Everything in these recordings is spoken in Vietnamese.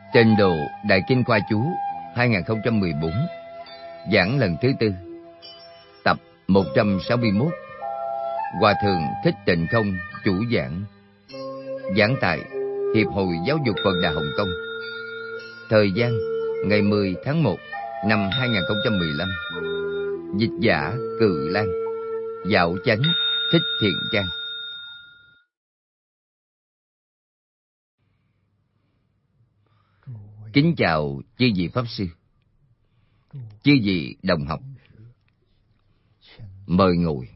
Tịnh Độ Đại Kinh Khoa Chú 2014, giảng lần thứ tư, tập 161. Hòa Thượng Thích Tịnh Không chủ giảng. Giảng tại Hiệp hội Giáo dục Phật Đà Hồng Kông. Thời gian ngày 10 tháng 1 năm 2015. Dịch giả Cự Lan, Dạo Chánh Thích Thiện Trang. Kính chào chư vị Pháp Sư, chư vị đồng học. Mời ngồi.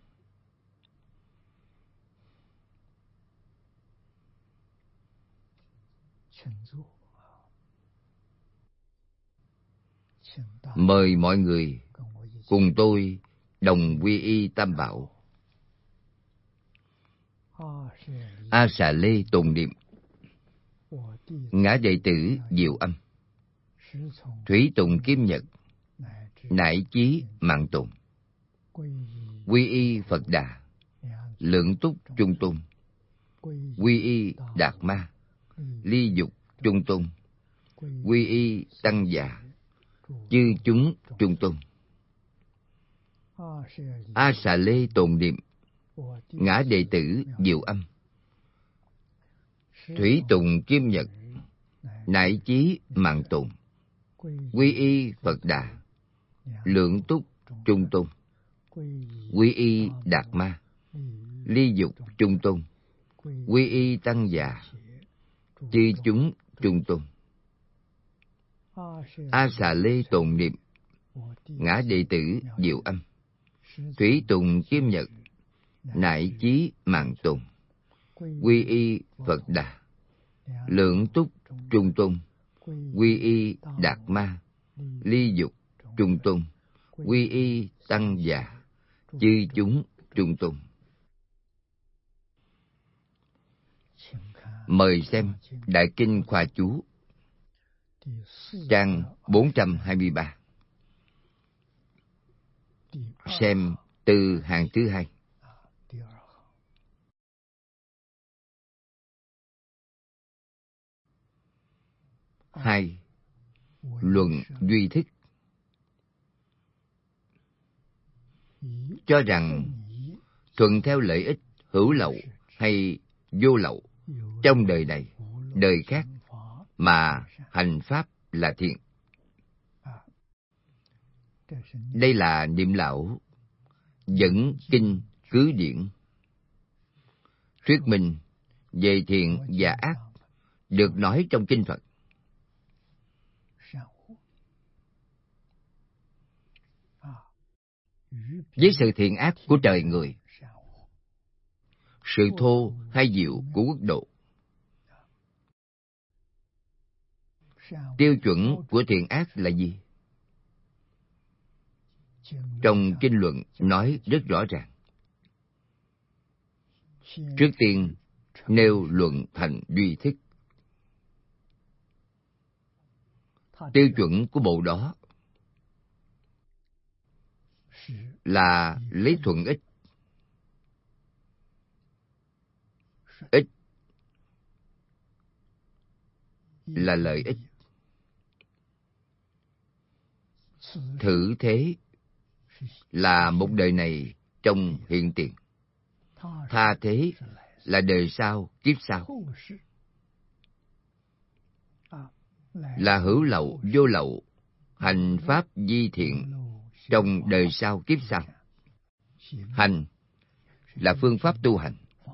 Mời mọi người cùng tôi đồng quy y Tam Bảo. A Xà Lê tụng niệm. Ngã đệ tử Diệu Âm, Thủy Tùng Kim Nhật, Nải Chí Mạng Tùng, Quy y Phật Đà, Lượng Túc Trung Tôn, Quy y Đạt Ma, Ly Dục Trung Tôn, Quy y Tăng Già, chư chúng Trung Tôn. A Xà Lê tụng niệm. Ngã đệ tử Diệu Âm, Thủy Tùng Kim Nhật, Nải Chí Mạng Tùng, Quy y Phật Đà, Lượng Túc Trung Tôn, Quy y Đạt Ma, Ly Dục Trung Tôn, Quy y Tăng Già, chư chúng Trung Tôn. A Xà Lê tụng niệm. Ngã đệ tử Diệu Âm, Thủy Tùng Kim Nhật, Nải Chí Mạng Tùng, Quy y Phật Đà, Lượng Túc Trung Tôn, Quy y Đạt Ma, Ly Dục Trung Tôn, Quy y Tăng Già, chư chúng Trung Tôn. Mời xem Đại Kinh Khoa Chú, trang 423. Xem từ hàng thứ hai. Hai, luận duy thức. Cho rằng thuận theo lợi ích hữu lậu hay vô lậu trong đời này, đời khác mà hành pháp là thiện. Đây là Niệm Lão dẫn kinh cứ điển, thuyết minh về thiện và ác được nói trong kinh Phật. Với sự thiện ác của trời người, sự thô hay diệu của quốc độ, tiêu chuẩn của thiện ác là gì? Trong kinh luận nói rất rõ ràng. Trước tiên nêu luận thành duy thức. Tiêu chuẩn của bộ đó là lấy thuận ích. Ích là lợi ích. Thử thế là một đời này trong hiện tiền. Tha thế là đời sau, kiếp sau. Là hữu lậu, vô lậu, hành pháp di thiện trong đời sau, kiếp sau. Hành là phương pháp tu hành.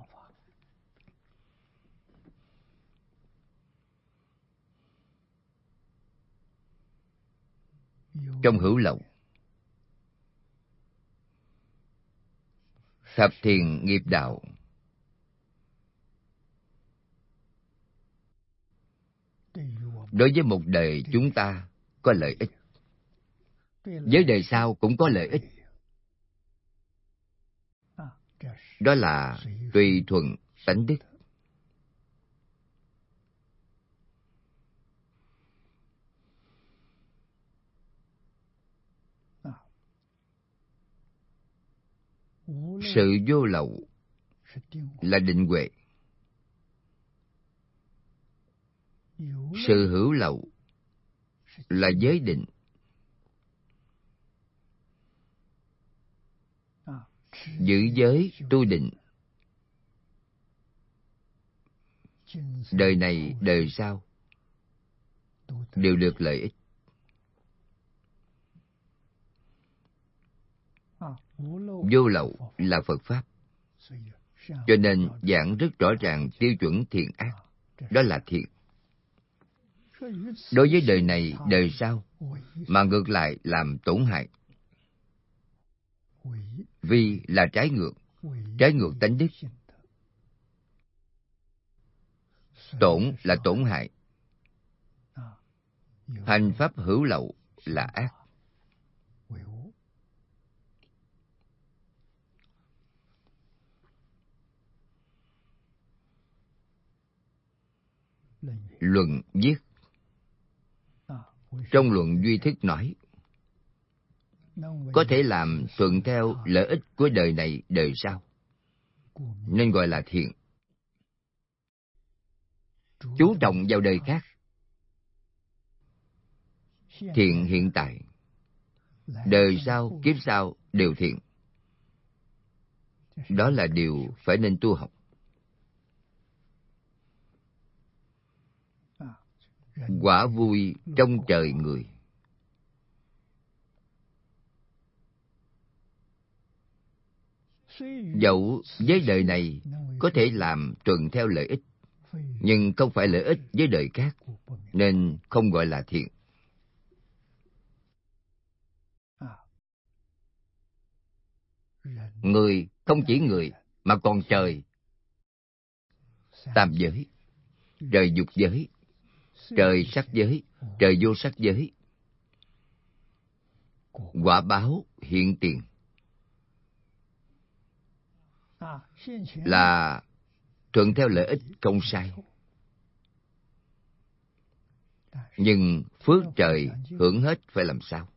Trong hữu lậu, thập thiện nghiệp đạo, đối với một đời chúng ta có lợi ích, với đời sau cũng có lợi ích. Đó là tùy thuận tánh đức. Sự vô lậu là định huệ. Sự hữu lậu là giới định. Giữ giới tu định, đời này đời sau đều được lợi ích. Vô lậu là Phật Pháp. Cho nên giảng rất rõ ràng tiêu chuẩn thiện ác. Đó là thiện. Đối với đời này đời sau mà ngược lại làm tổn hại. Vi là trái ngược tánh đức. Tổn là tổn hại. Hành pháp hữu lậu là ác. Luận viết. Trong luận duy thức nói, có thể làm thuận theo lợi ích của đời này đời sau, nên gọi là thiện. Chú trọng vào đời khác, thiện hiện tại, đời sau, kiếp sau đều thiện. Đó là điều phải nên tu học. Quả vui trong trời người. Dẫu với đời này có thể làm thuận theo lợi ích, nhưng không phải lợi ích với đời khác, nên không gọi là thiện. Người không chỉ người, mà còn trời. Tam giới, trời dục giới, trời sắc giới, trời vô sắc giới. Quả báo hiện tiền là thuận theo lợi ích không sai. Nhưng phước trời hưởng hết phải làm sao?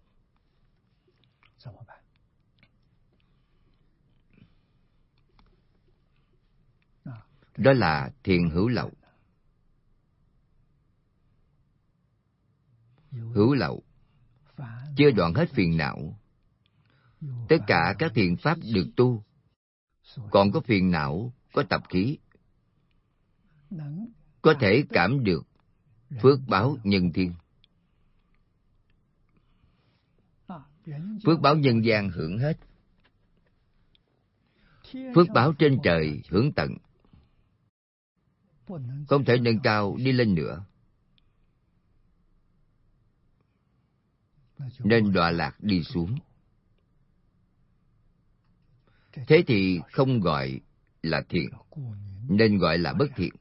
Đó là thiện hữu lậu. Hữu lậu, chưa đoạn hết phiền não. Tất cả các thiện pháp được tu, còn có phiền não, có tập khí, có thể cảm được phước báo nhân thiên. Phước báo nhân gian hưởng hết, phước báo trên trời hưởng tận. Không thể nâng cao đi lên nữa, nên đọa lạc đi xuống. Thế thì không gọi là thiện, nên gọi là bất thiện.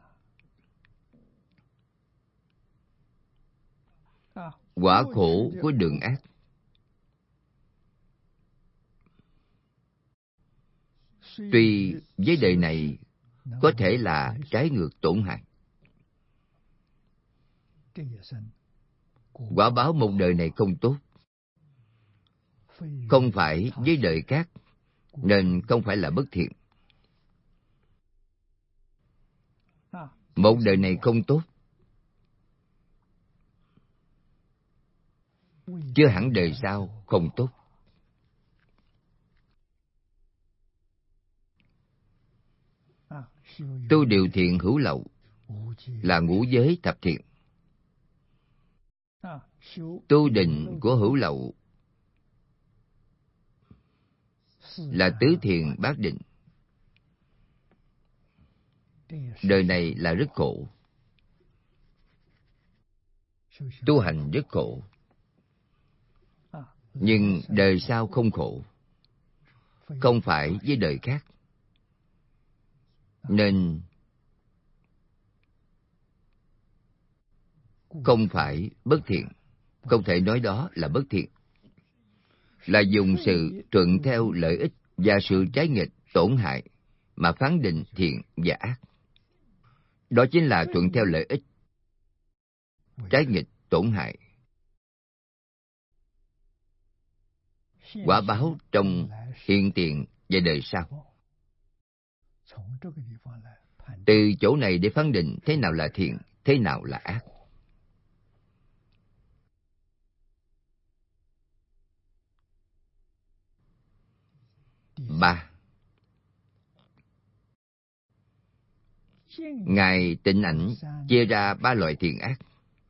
Quả khổ của đường ác. Tuy với đời này có thể là trái ngược tổn hại, quả báo một đời này không tốt, không phải với đời khác, nên không phải là bất thiện. Một đời này không tốt, chưa hẳn đời sau không tốt. Tu điều thiện hữu lậu là ngũ giới thập thiện. Tu định của hữu lậu là tứ thiện bát định. Đời này là rất khổ, tu hành rất khổ, nhưng đời sau không khổ, không phải với đời khác, nên không phải bất thiện. Không thể nói đó là bất thiện, là dùng sự thuận theo lợi ích và sự trái nghịch tổn hại mà phán định thiện và ác. Đó chính là thuận theo lợi ích, trái nghịch tổn hại. Quả báo trong hiện tiền và đời sau. Từ chỗ này để phán định thế nào là thiện, thế nào là ác. ba. Ngài Tịnh Ảnh chia ra ba loại thiện ác.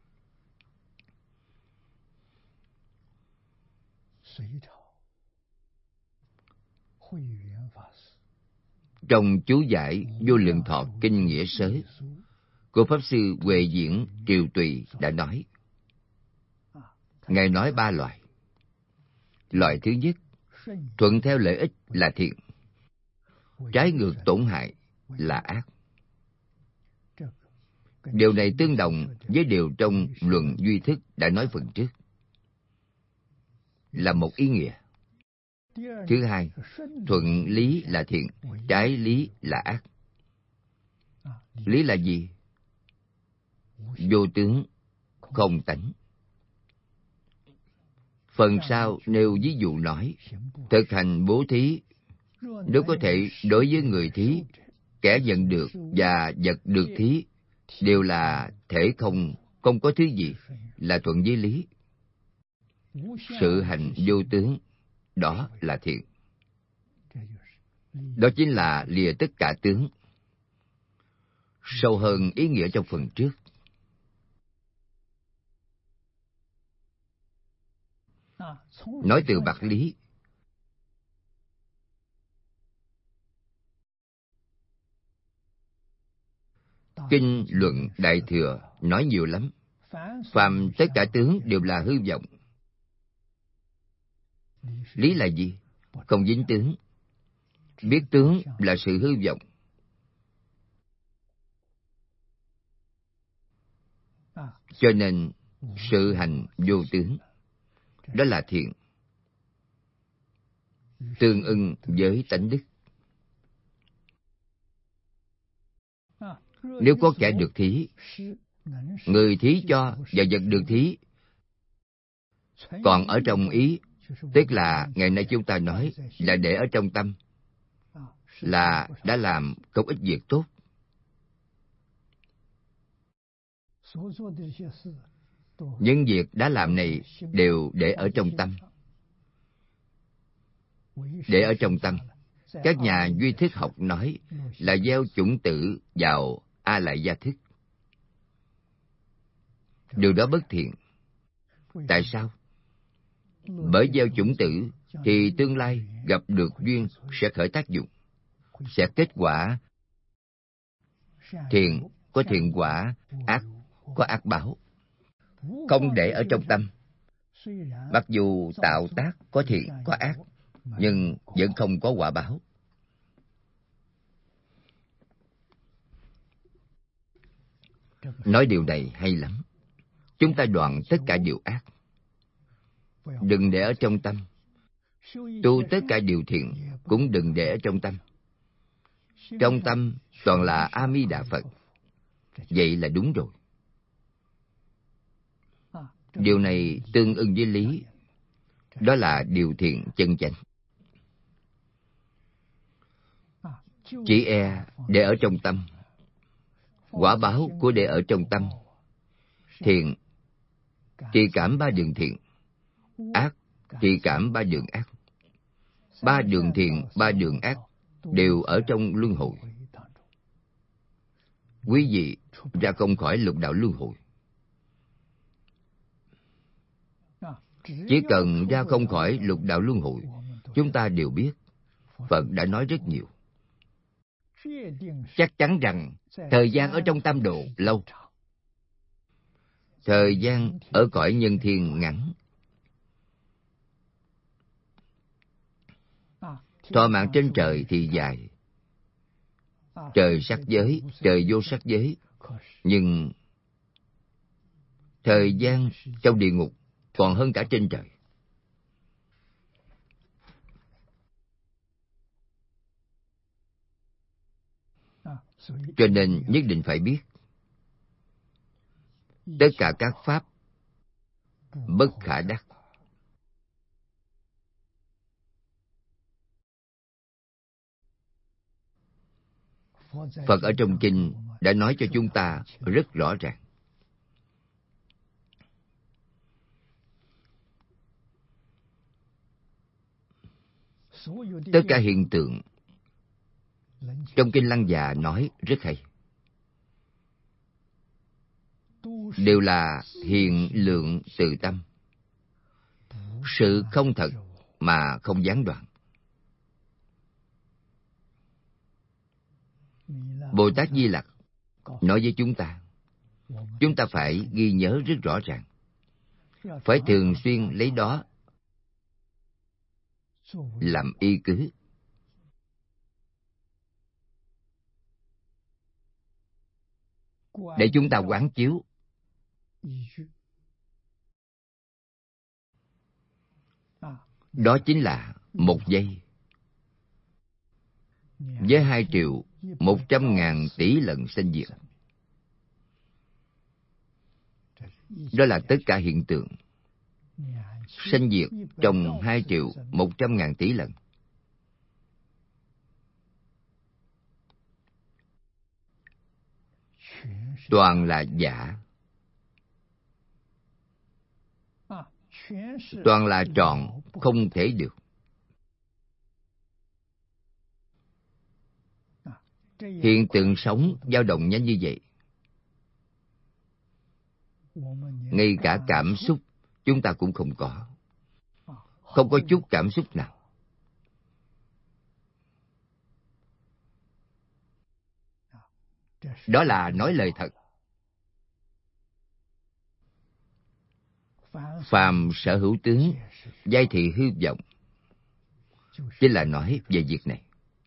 Trong chú giải Vô Lượng Thọ Kinh Nghĩa Sớ của Pháp Sư Huệ Diễn Triều Tùy đã nói. Ngài nói ba loại. Loại thứ nhất, thuận theo lợi ích là thiện, trái ngược tổn hại là ác. Điều này tương đồng với điều trong Luận Duy Thức đã nói phần trước, là một ý nghĩa. Thứ hai, thuận lý là thiện, trái lý là ác. Lý là gì? Vô tướng, không tánh. Phần sau nêu ví dụ nói, thực hành bố thí, nếu có thể đối với người thí, kẻ nhận được và vật được thí đều là thể không, không có thứ gì, là thuận với lý. Sự hành vô tướng, đó là thiện. Đó chính là lìa tất cả tướng. Sâu hơn ý nghĩa trong phần trước. Nói từ bạc lý, Kinh Luận Đại Thừa nói nhiều lắm. Phàm tất cả tướng đều là hư vọng. Lý là gì? Không dính tướng. Biết tướng là sự hư vọng. Cho nên sự hành vô tướng, đó là thiện, tương ưng với tánh đức. Nếu có kẻ được thí, người thí cho và vật được thí còn ở trong ý, tức là ngày nay chúng ta nói là để ở trong tâm, là đã làm không ít việc tốt. Những việc đã làm này đều để ở trong tâm. Để ở trong tâm, các nhà duy thức học nói là gieo chủng tử vào A Lại Gia thức. Điều đó bất thiện. Tại sao? Bởi gieo chủng tử thì tương lai gặp được duyên sẽ khởi tác dụng, sẽ kết quả. Thiện có thiện quả, ác có ác báo. Không để ở trong tâm, mặc dù tạo tác có thiện có ác, nhưng vẫn không có quả báo. Nói điều này hay lắm. Chúng ta đoạn tất cả điều ác, đừng để ở trong tâm. Tu tất cả điều thiện cũng đừng để ở trong tâm. Trong tâm toàn là A Di Đà Phật. Vậy là đúng rồi. Điều này tương ưng với lý. Đó là điều thiện chân chánh. Chỉ e để ở trong tâm. Quả báo của để ở trong tâm. Thiện thì cảm ba đường thiện, ác thì cảm ba đường ác. Ba đường thiện, ba đường ác đều ở trong luân hồi. Quý vị ra không khỏi lục đạo luân hồi. Chỉ cần ra không khỏi lục đạo luân hồi, chúng ta đều biết Phật đã nói rất nhiều. Chắc chắn rằng thời gian ở trong tam độ lâu, thời gian ở cõi nhân thiên ngắn. Thọ mạng trên trời thì dài. Trời sắc giới, trời vô sắc giới. Nhưng thời gian trong địa ngục còn hơn cả trên trời. Cho nên nhất định phải biết, tất cả các pháp bất khả đắc. Phật ở trong kinh đã nói cho chúng ta rất rõ ràng. Tất cả hiện tượng trong Kinh Lăng Già nói rất hay, đều là hiện lượng từ tâm, sự không thật mà không gián đoạn. Bồ Tát Di Lặc nói với chúng ta phải ghi nhớ rất rõ ràng, phải thường xuyên lấy đó làm y cứ. Để chúng ta quán chiếu. Đó chính là 1 giây với 2.100.000 tỷ lần sanh diệt. Đó là tất cả hiện tượng sanh diệt trong 2.100.000 tỷ lần. Toàn là giả, toàn là trọn, không thể được. Hiện tượng sống dao động nhanh như vậy, ngay cả cảm xúc chúng ta cũng không có. Không có chút cảm xúc nào. Đó là nói lời thật. Phàm sở hữu tướng, giai thị hư vọng, chính là nói về việc này.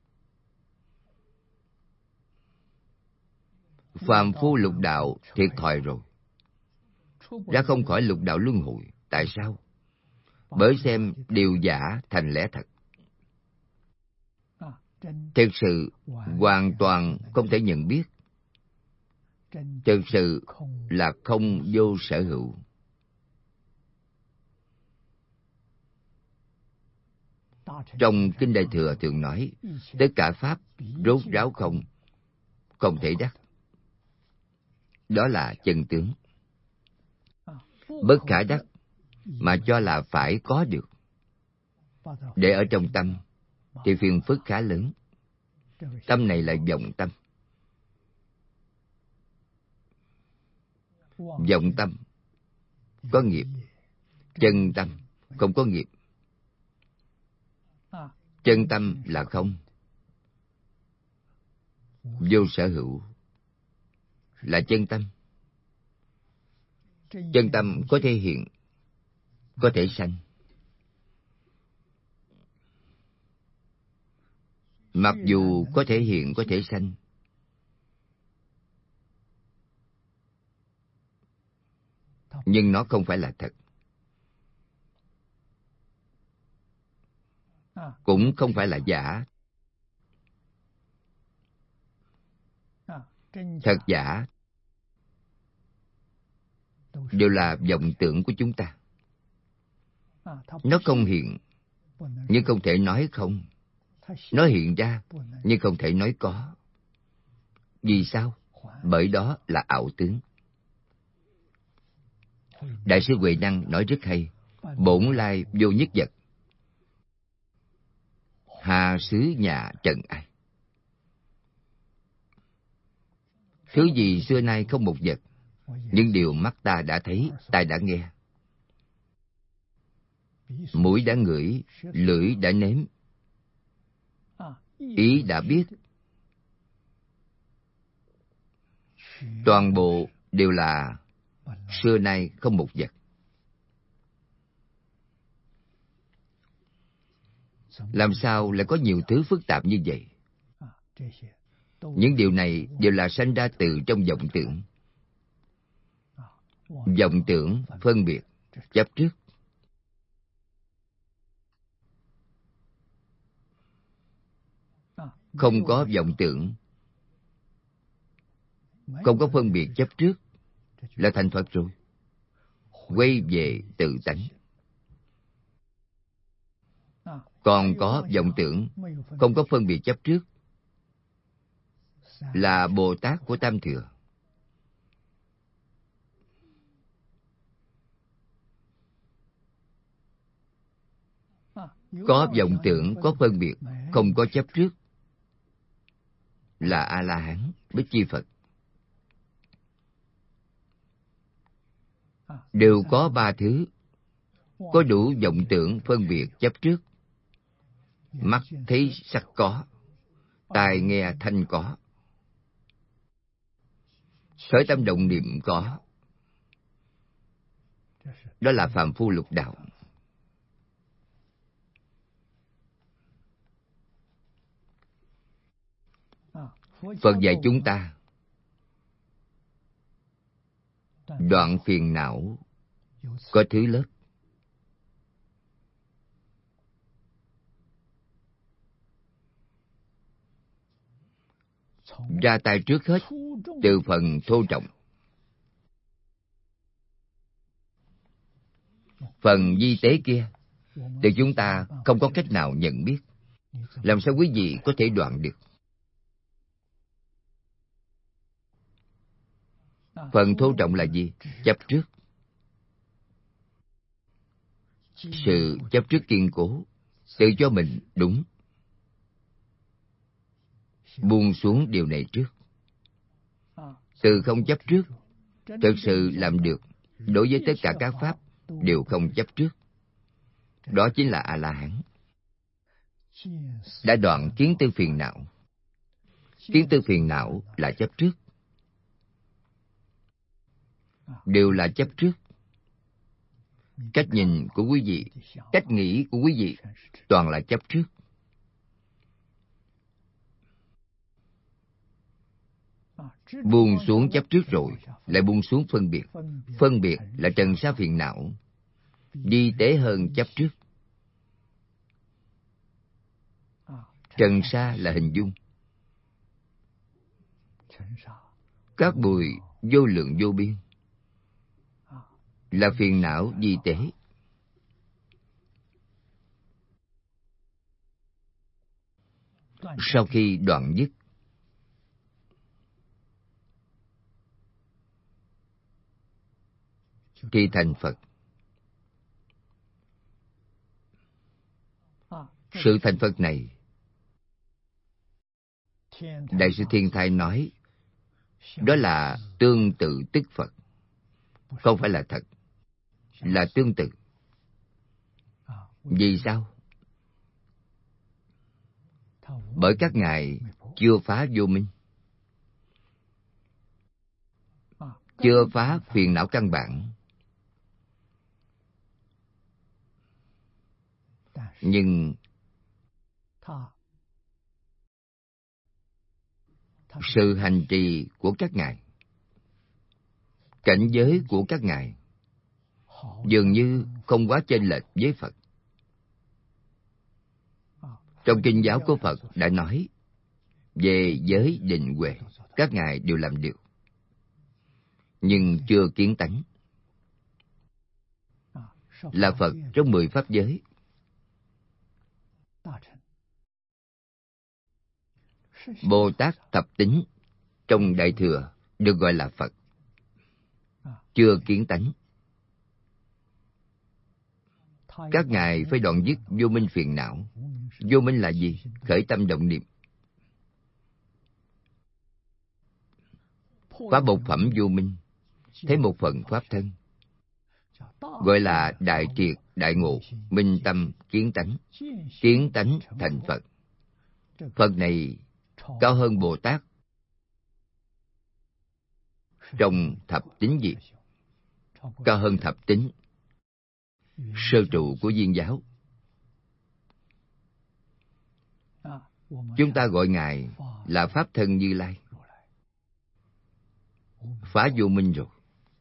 Phàm phu lục đạo thiệt thòi rồi, ra không khỏi lục đạo luân hồi. Tại sao? Bởi xem điều giả thành lẽ thật. Thực sự hoàn toàn không thể nhận biết. Thực sự là không vô sở hữu. Trong Kinh Đại Thừa thường nói, tất cả pháp rốt ráo không, không thể đắc. Đó là chân tướng. Bất khả đắc mà cho là phải có được. Để ở trong tâm thì phiền phức khá lớn. Tâm này là vọng tâm. Vọng tâm có nghiệp, chân tâm không có nghiệp. Chân tâm là không, vô sở hữu là chân tâm. Chân tâm có thể hiện, có thể sanh. Mặc dù có thể hiện, có thể sanh, nhưng nó không phải là thật. Cũng không phải là giả. Thật giả đều là vọng tưởng của chúng ta. Nó không hiện, nhưng không thể nói không. Nó hiện ra, nhưng không thể nói có. Vì sao? Bởi đó là ảo tướng. Đại sư Huệ Năng nói rất hay. Bổn lai vô nhất vật, hà xứ nhà trần ai. Thứ gì xưa nay không một vật, những điều mắt ta đã thấy, tai đã nghe, mũi đã ngửi, lưỡi đã nếm, ý đã biết, toàn bộ đều là xưa nay không một vật. Làm sao lại có nhiều thứ phức tạp như vậy? Những điều này đều là sanh ra từ trong vọng tưởng. Vọng tưởng phân biệt, chấp trước. Không có vọng tưởng, không có phân biệt chấp trước là thành Phật rồi. Quay về tự tánh. Còn có vọng tưởng, không có phân biệt chấp trước là Bồ Tát của Tam Thừa. có vọng tưởng, có phân biệt, không có chấp trước, là A-la-hán, Bích Chi Phật. Đều có ba thứ: có đủ vọng tưởng, phân biệt, chấp trước. Mắt thấy sắc có, tai nghe thanh có, khởi tâm động niệm có. Đó là phàm phu lục đạo. Phật dạy chúng ta đoạn phiền não có thứ lớp. Ra tay trước hết từ phần thô trọng. Phần vi tế kia thì chúng ta không có cách nào nhận biết. Làm sao quý vị có thể đoạn được? Phần thô trọng là gì? Chấp trước. Sự chấp trước kiên cố, tự cho mình đúng. Buông xuống điều này trước. Từ không chấp trước, thực sự làm được, đối với tất cả các pháp đều không chấp trước. Đó chính là A-la-hán. Đã đoạn kiến tư phiền não. Kiến tư phiền não là chấp trước. Đều là chấp trước. Cách nhìn của quý vị, cách nghĩ của quý vị, toàn là chấp trước. Buông xuống chấp trước rồi, lại buông xuống phân biệt. Phân biệt là trần sa phiền não, vi tế hơn chấp trước. Trần sa là hình dung. Các bụi vô lượng vô biên là phiền não vi tế. Sau khi đoạn dứt, thì thành Phật. Sự thành Phật này, Đại sư Thiên Thai nói, đó là tương tự tức Phật. Không phải là thật, là tương tự. Vì sao? Bởi các ngài chưa phá vô minh, chưa phá phiền não căn bản. Nhưng sự hành trì của các ngài, cảnh giới của các ngài dường như không quá chênh lệch với Phật. Trong kinh giáo của Phật đã nói về giới định huệ, các ngài đều làm được, nhưng chưa kiến tánh. Là Phật trong 10 pháp giới. Bồ Tát thập tính trong Đại Thừa được gọi là Phật, chưa kiến tánh. Các ngài phải đoạn dứt vô minh phiền não. Vô minh là gì? Khởi tâm động niệm. Phá một phẩm vô minh, thấy một phần pháp thân, gọi là đại triệt đại ngộ, minh tâm kiến tánh. Kiến tánh thành Phật. Phật này cao hơn Bồ Tát trong thập tính gì? Cao hơn thập tính sơ trụ của Viên giáo. Chúng ta gọi ngài là Pháp Thân Như Lai. Phá vô minh rồi.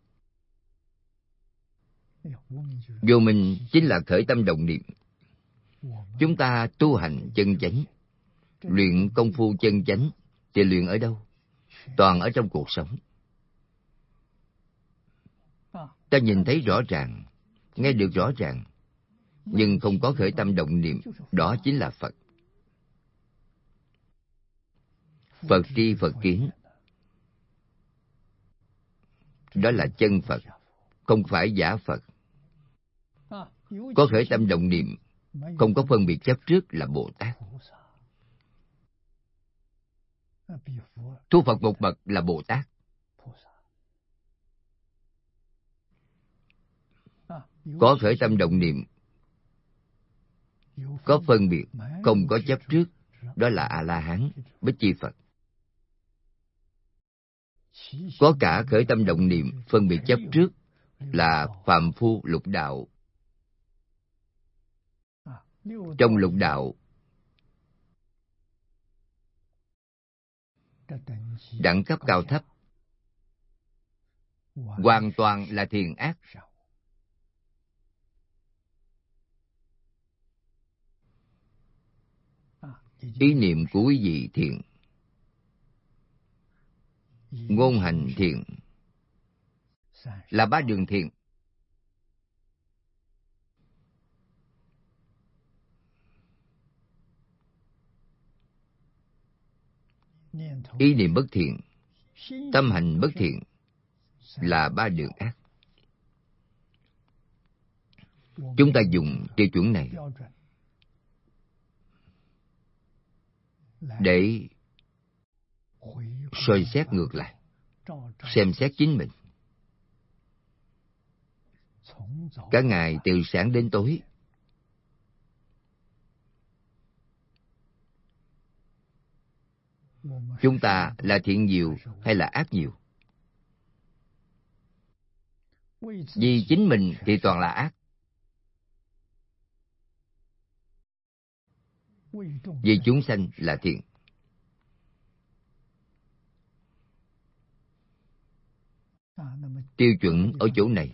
Vô minh chính là khởi tâm động niệm. Chúng ta tu hành chân chánh, luyện công phu chân chánh, thì luyện ở đâu? Toàn ở trong cuộc sống. Ta nhìn thấy rõ ràng, nghe được rõ ràng, nhưng không có khởi tâm động niệm, đó chính là Phật. Phật tri Phật kiến, đó là chân Phật, không phải giả Phật. Có khởi tâm động niệm không có phân biệt chấp trước là Bồ Tát. Tu Phật một bậc là Bồ Tát. Có khởi tâm động niệm, có phân biệt, không có chấp trước, đó là A-la-hán, Bích Chi Phật. Có cả khởi tâm động niệm, phân biệt chấp trước là phàm phu lục đạo. Trong lục đạo, đẳng cấp cao thấp hoàn toàn là thiện ác. Ý niệm của quý vị thiện, ngôn hành thiện, là ba đường thiện. Ý niệm bất thiện, tâm hành bất thiện là ba đường ác. Chúng ta dùng tiêu chuẩn này để soi xét ngược lại, xem xét chính mình. Cả ngày từ sáng đến tối, chúng ta là thiện nhiều hay là ác nhiều? Vì chính mình thì toàn là ác. Vì chúng sanh là thiện. Tiêu chuẩn ở chỗ này.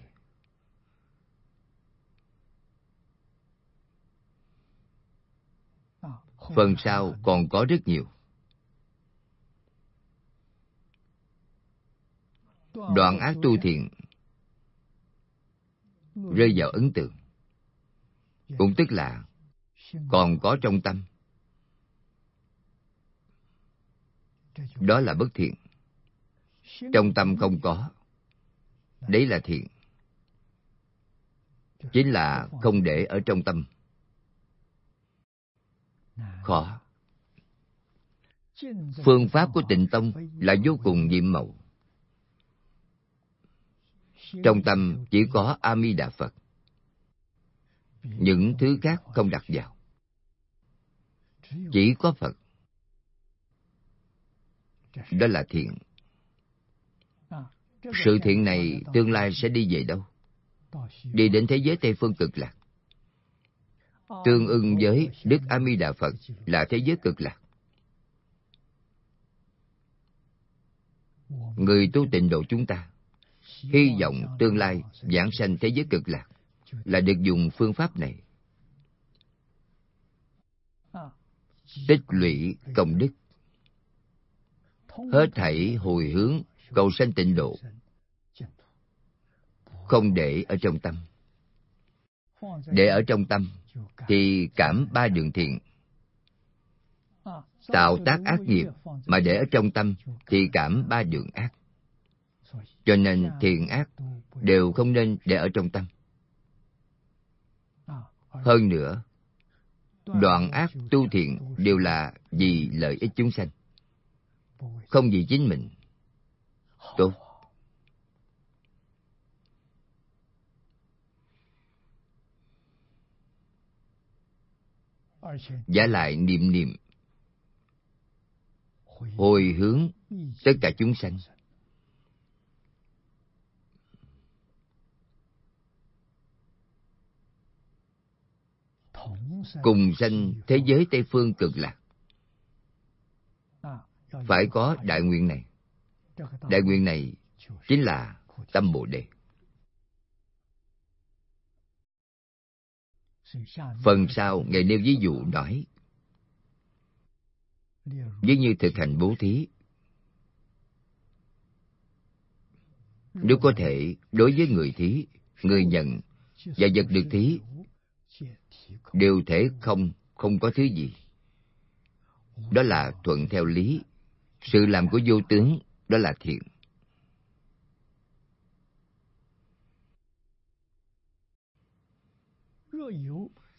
Phần sau còn có rất nhiều. Đoạn ác tu thiện rơi vào ấn tượng, cũng tức là còn có trong tâm. Đó là bất thiện. Trong tâm không có, đấy là thiện. Chính là không để ở trong tâm. Khó. Phương pháp của Tịnh Tông là vô cùng nhiệm màu. Trong tâm chỉ có A Di Đà Phật. Những thứ khác không đặt vào. Chỉ có Phật. Đó là thiện. Sự thiện này tương lai sẽ đi về đâu? Đi đến thế giới Tây Phương Cực Lạc. Tương ưng với Đức A Di Đà Phật là thế giới Cực Lạc. Người tu Tịnh độ chúng ta hy vọng tương lai vãng sanh thế giới Cực Lạc là được dùng phương pháp này. Tích lũy công đức, hết thảy hồi hướng cầu sanh tịnh độ, không để ở trong tâm. Để ở trong tâm thì cảm ba đường thiện. Tạo tác ác nghiệp mà để ở trong tâm thì cảm ba đường ác. Cho nên thiện ác đều không nên để ở trong tâm. Hơn nữa, đoạn ác tu thiện đều là vì lợi ích chúng sanh, không vì chính mình. Tốt. Vả lại niệm niệm, hồi hướng tất cả chúng sanh. Cùng sanh thế giới Tây Phương Cực Lạc. Phải có đại nguyện này. Đại nguyện này chính là tâm Bồ Đề. Phần sau Ngài nêu ví dụ nói, ví như thực hành bố thí. Nếu có thể đối với người thí, người nhận và vật được thí đều thể không có thứ gì. Đó là thuận theo lý. Sự làm của vô tướng, đó là thiện.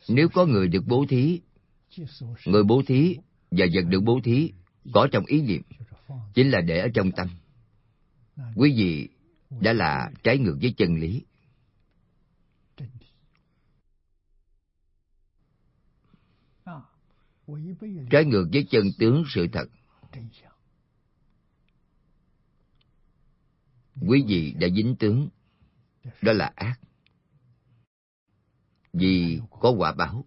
Nếu có người được bố thí, người bố thí và vật được bố thí có trong ý niệm, chính là để ở trong tâm, quý vị đã là trái ngược với chân lý. Trái ngược với chân tướng sự thật. Quý vị đã dính tướng, đó là ác, vì có quả báo.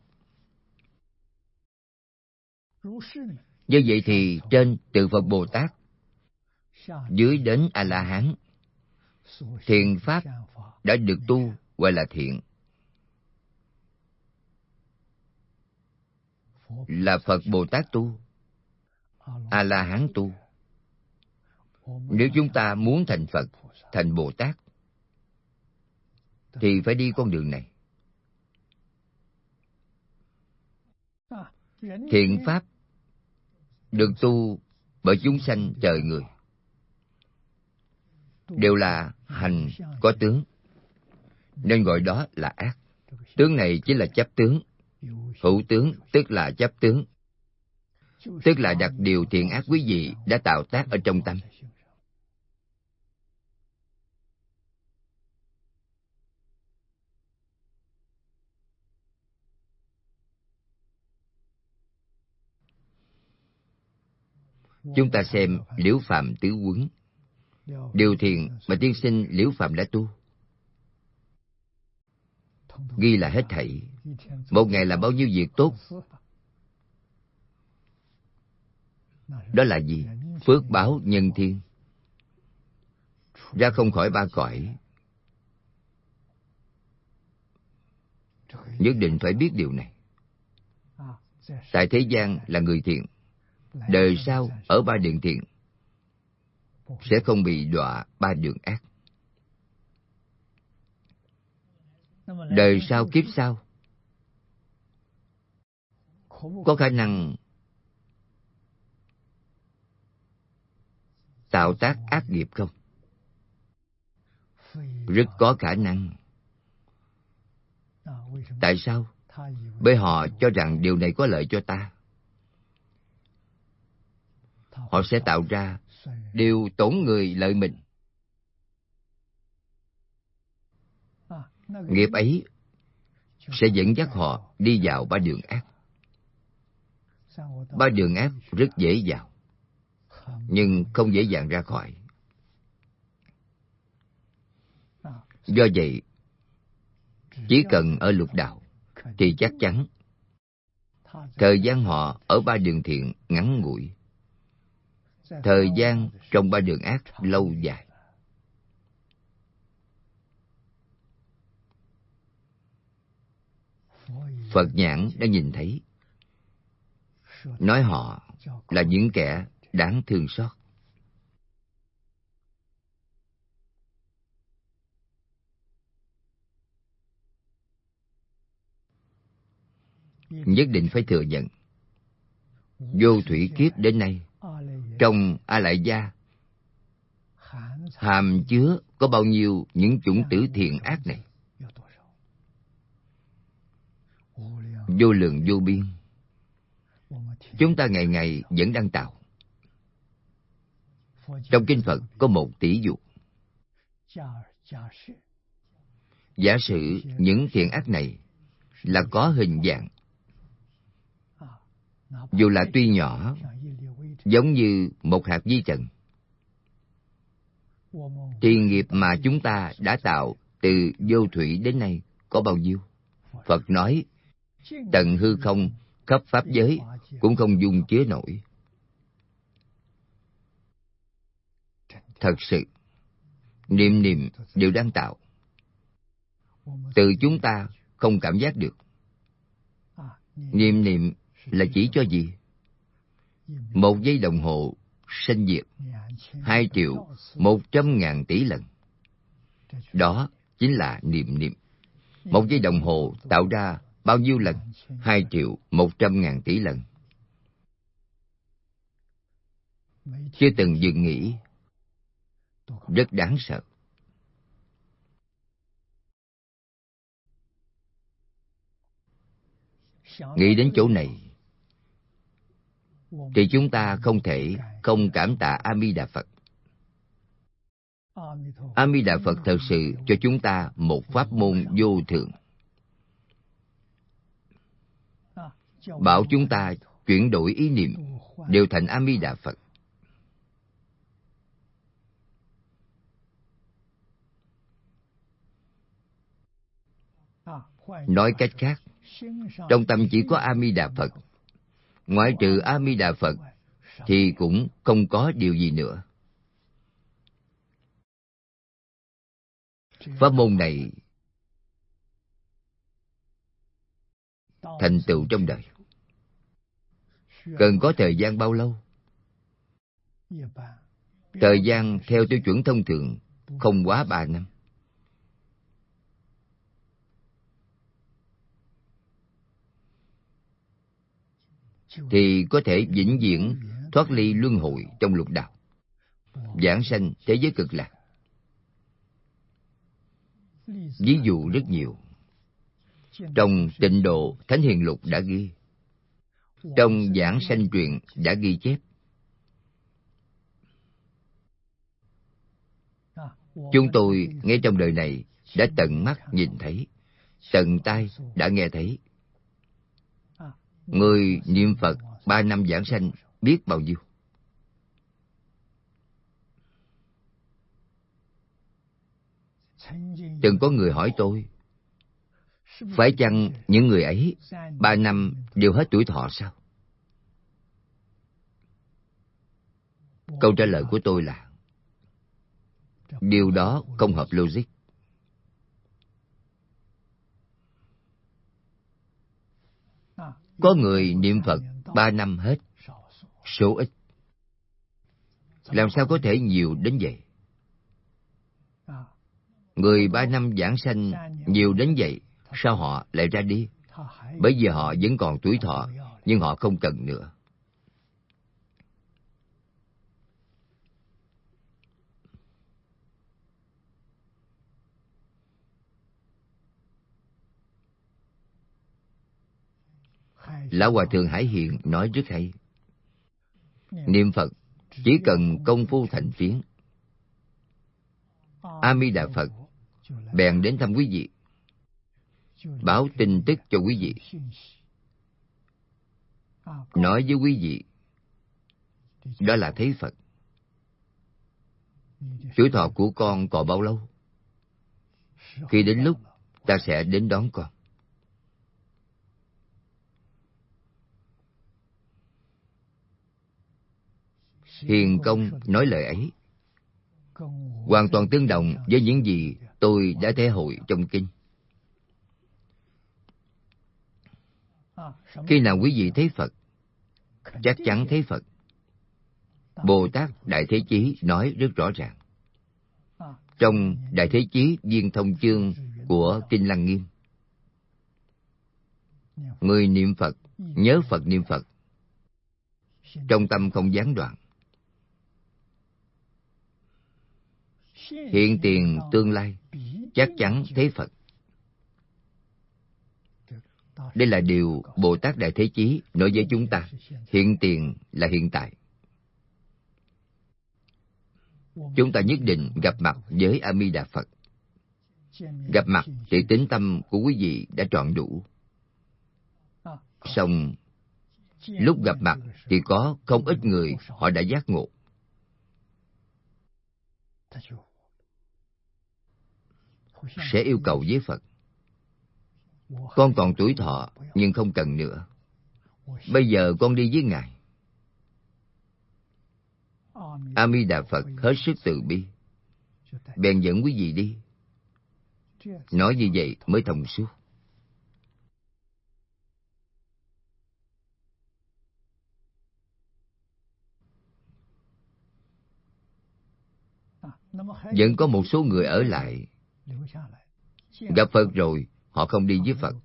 Như vậy thì trên từ Phật Bồ Tát, dưới đến A-la-hán, thiện pháp đã được tu gọi là thiện, là Phật Bồ Tát tu, A-la-hán tu. Nếu chúng ta muốn thành Phật, thành Bồ Tát, thì phải đi con đường này. Thiện pháp được tu bởi chúng sanh trời người, đều là hành có tướng, nên gọi đó là ác. Tướng này chính là chấp tướng. Hữu tướng tức là chấp tướng, tức là đặt điều thiện ác quý vị đã tạo tác ở trong tâm. Chúng ta xem Liễu Phạm Tứ Quấn, điều thiện mà tiên sinh Liễu Phạm đã tu, ghi là hết thảy. Một ngày làm bao nhiêu việc tốt. Đó là gì? Phước báo nhân thiên, ra không khỏi ba cõi. Nhất định phải biết điều này. Tại thế gian là người thiện, đời sau ở ba đường thiện, sẽ không bị đọa ba đường ác. Đời sau kiếp sau, có khả năng tạo tác ác nghiệp không? Rất có khả năng. Tại sao? Bởi họ cho rằng điều này có lợi cho ta. Họ sẽ tạo ra điều tổn người lợi mình. Nghiệp ấy sẽ dẫn dắt họ đi vào ba đường ác. Ba đường ác rất dễ vào, nhưng không dễ dàng ra khỏi. Do vậy, chỉ cần ở lục đạo thì chắc chắn thời gian họ ở ba đường thiện ngắn ngủi, thời gian trong ba đường ác lâu dài. Phật nhãn đã nhìn thấy, nói họ là những kẻ đáng thương xót. Nhất định phải thừa nhận, vô thủy kiếp đến nay, trong A Lại Gia hàm chứa có bao nhiêu những chủng tử thiện ác này? Vô lượng vô biên. Chúng ta ngày ngày vẫn đang tạo. Trong kinh Phật có 1 tỷ dụ. Giả sử những thiện ác này là có hình dạng, dù là tuy nhỏ, giống như một hạt vi trần, thì nghiệp mà chúng ta đã tạo từ vô thủy đến nay có bao nhiêu? Phật nói, tận hư không, khắp pháp giới cũng không dung chứa nổi. Thật sự, niệm niệm đều đang tạo. Từ chúng ta không cảm giác được. Niệm niệm là chỉ cho gì? 1 giây đồng hồ sanh diệt 2.100.000 tỷ lần. Đó chính là niệm niệm. 1 giây đồng hồ tạo ra bao nhiêu lần? 2.100.000 tỷ lần. Chưa từng dừng nghỉ. Rất đáng sợ. Nghĩ đến chỗ này, thì chúng ta không thể không cảm tạ A Di Đà Phật. A Di Đà Phật thật sự cho chúng ta một pháp môn vô thượng, bảo chúng ta chuyển đổi ý niệm đều thành A Di Đà Phật. Nói cách khác, trong tâm chỉ có A Di Đà Phật, ngoại trừ A Di Đà Phật thì cũng không có điều gì nữa. Pháp môn này thành tựu trong đời cần có thời gian bao lâu? Thời gian theo tiêu chuẩn thông thường không quá 3 năm. Thì có thể vĩnh viễn thoát ly luân hồi trong lục đạo, vãng sanh thế giới cực lạc. Ví dụ rất nhiều. Trong Tịnh Độ Thánh Hiền Lục đã ghi, trong Giảng Sanh Truyện đã ghi chép. Chúng tôi ngay trong đời này đã tận mắt nhìn thấy, tận tai đã nghe thấy. Người niệm Phật 3 năm giảng sanh biết bao nhiêu. Từng có người hỏi tôi, phải chăng những người ấy 3 năm đều hết tuổi thọ sao? Câu trả lời của tôi là điều đó không hợp logic. Có người niệm Phật 3 năm hết, số ít. Làm sao có thể nhiều đến vậy? Người 3 năm giảng sanh nhiều đến vậy, sao họ lại ra đi? Bởi vì họ vẫn còn tuổi thọ, nhưng họ không cần nữa. Lão Hòa Thượng Hải Hiền nói rất hay. Niệm Phật chỉ cần công phu thành phiến, A Di Đà Phật bèn đến thăm quý vị, báo tin tức cho quý vị, nói với quý vị, đó là thấy Phật. Tuổi thọ của con còn bao lâu? Khi đến lúc, ta sẽ đến đón con. Hiền Công nói lời ấy hoàn toàn tương đồng với những gì tôi đã thể hội trong kinh. Khi nào quý vị thấy Phật, chắc chắn thấy Phật. Bồ Tát Đại Thế Chí nói rất rõ ràng. Trong Đại Thế Chí Viên Thông Chương của Kinh Lăng Nghiêm, người niệm Phật, nhớ Phật niệm Phật, trong tâm không gián đoạn, hiện tiền tương lai chắc chắn thấy Phật. Đây là điều Bồ Tát Đại Thế Chí nói với chúng ta. Hiện tiền là hiện tại. Chúng ta nhất định gặp mặt với A Di Đà Phật. Gặp mặt thì tín tâm của quý vị đã trọn đủ. Song lúc gặp mặt thì có không ít người họ đã giác ngộ. Sẽ yêu cầu với Phật, con còn tuổi thọ nhưng không cần nữa. Bây giờ con đi với Ngài. A Di Đà Phật hết sức từ bi, bèn dẫn quý vị đi. Nói như vậy mới thông suốt. Vẫn có một số người ở lại, gặp Phật rồi họ không đi với Phật.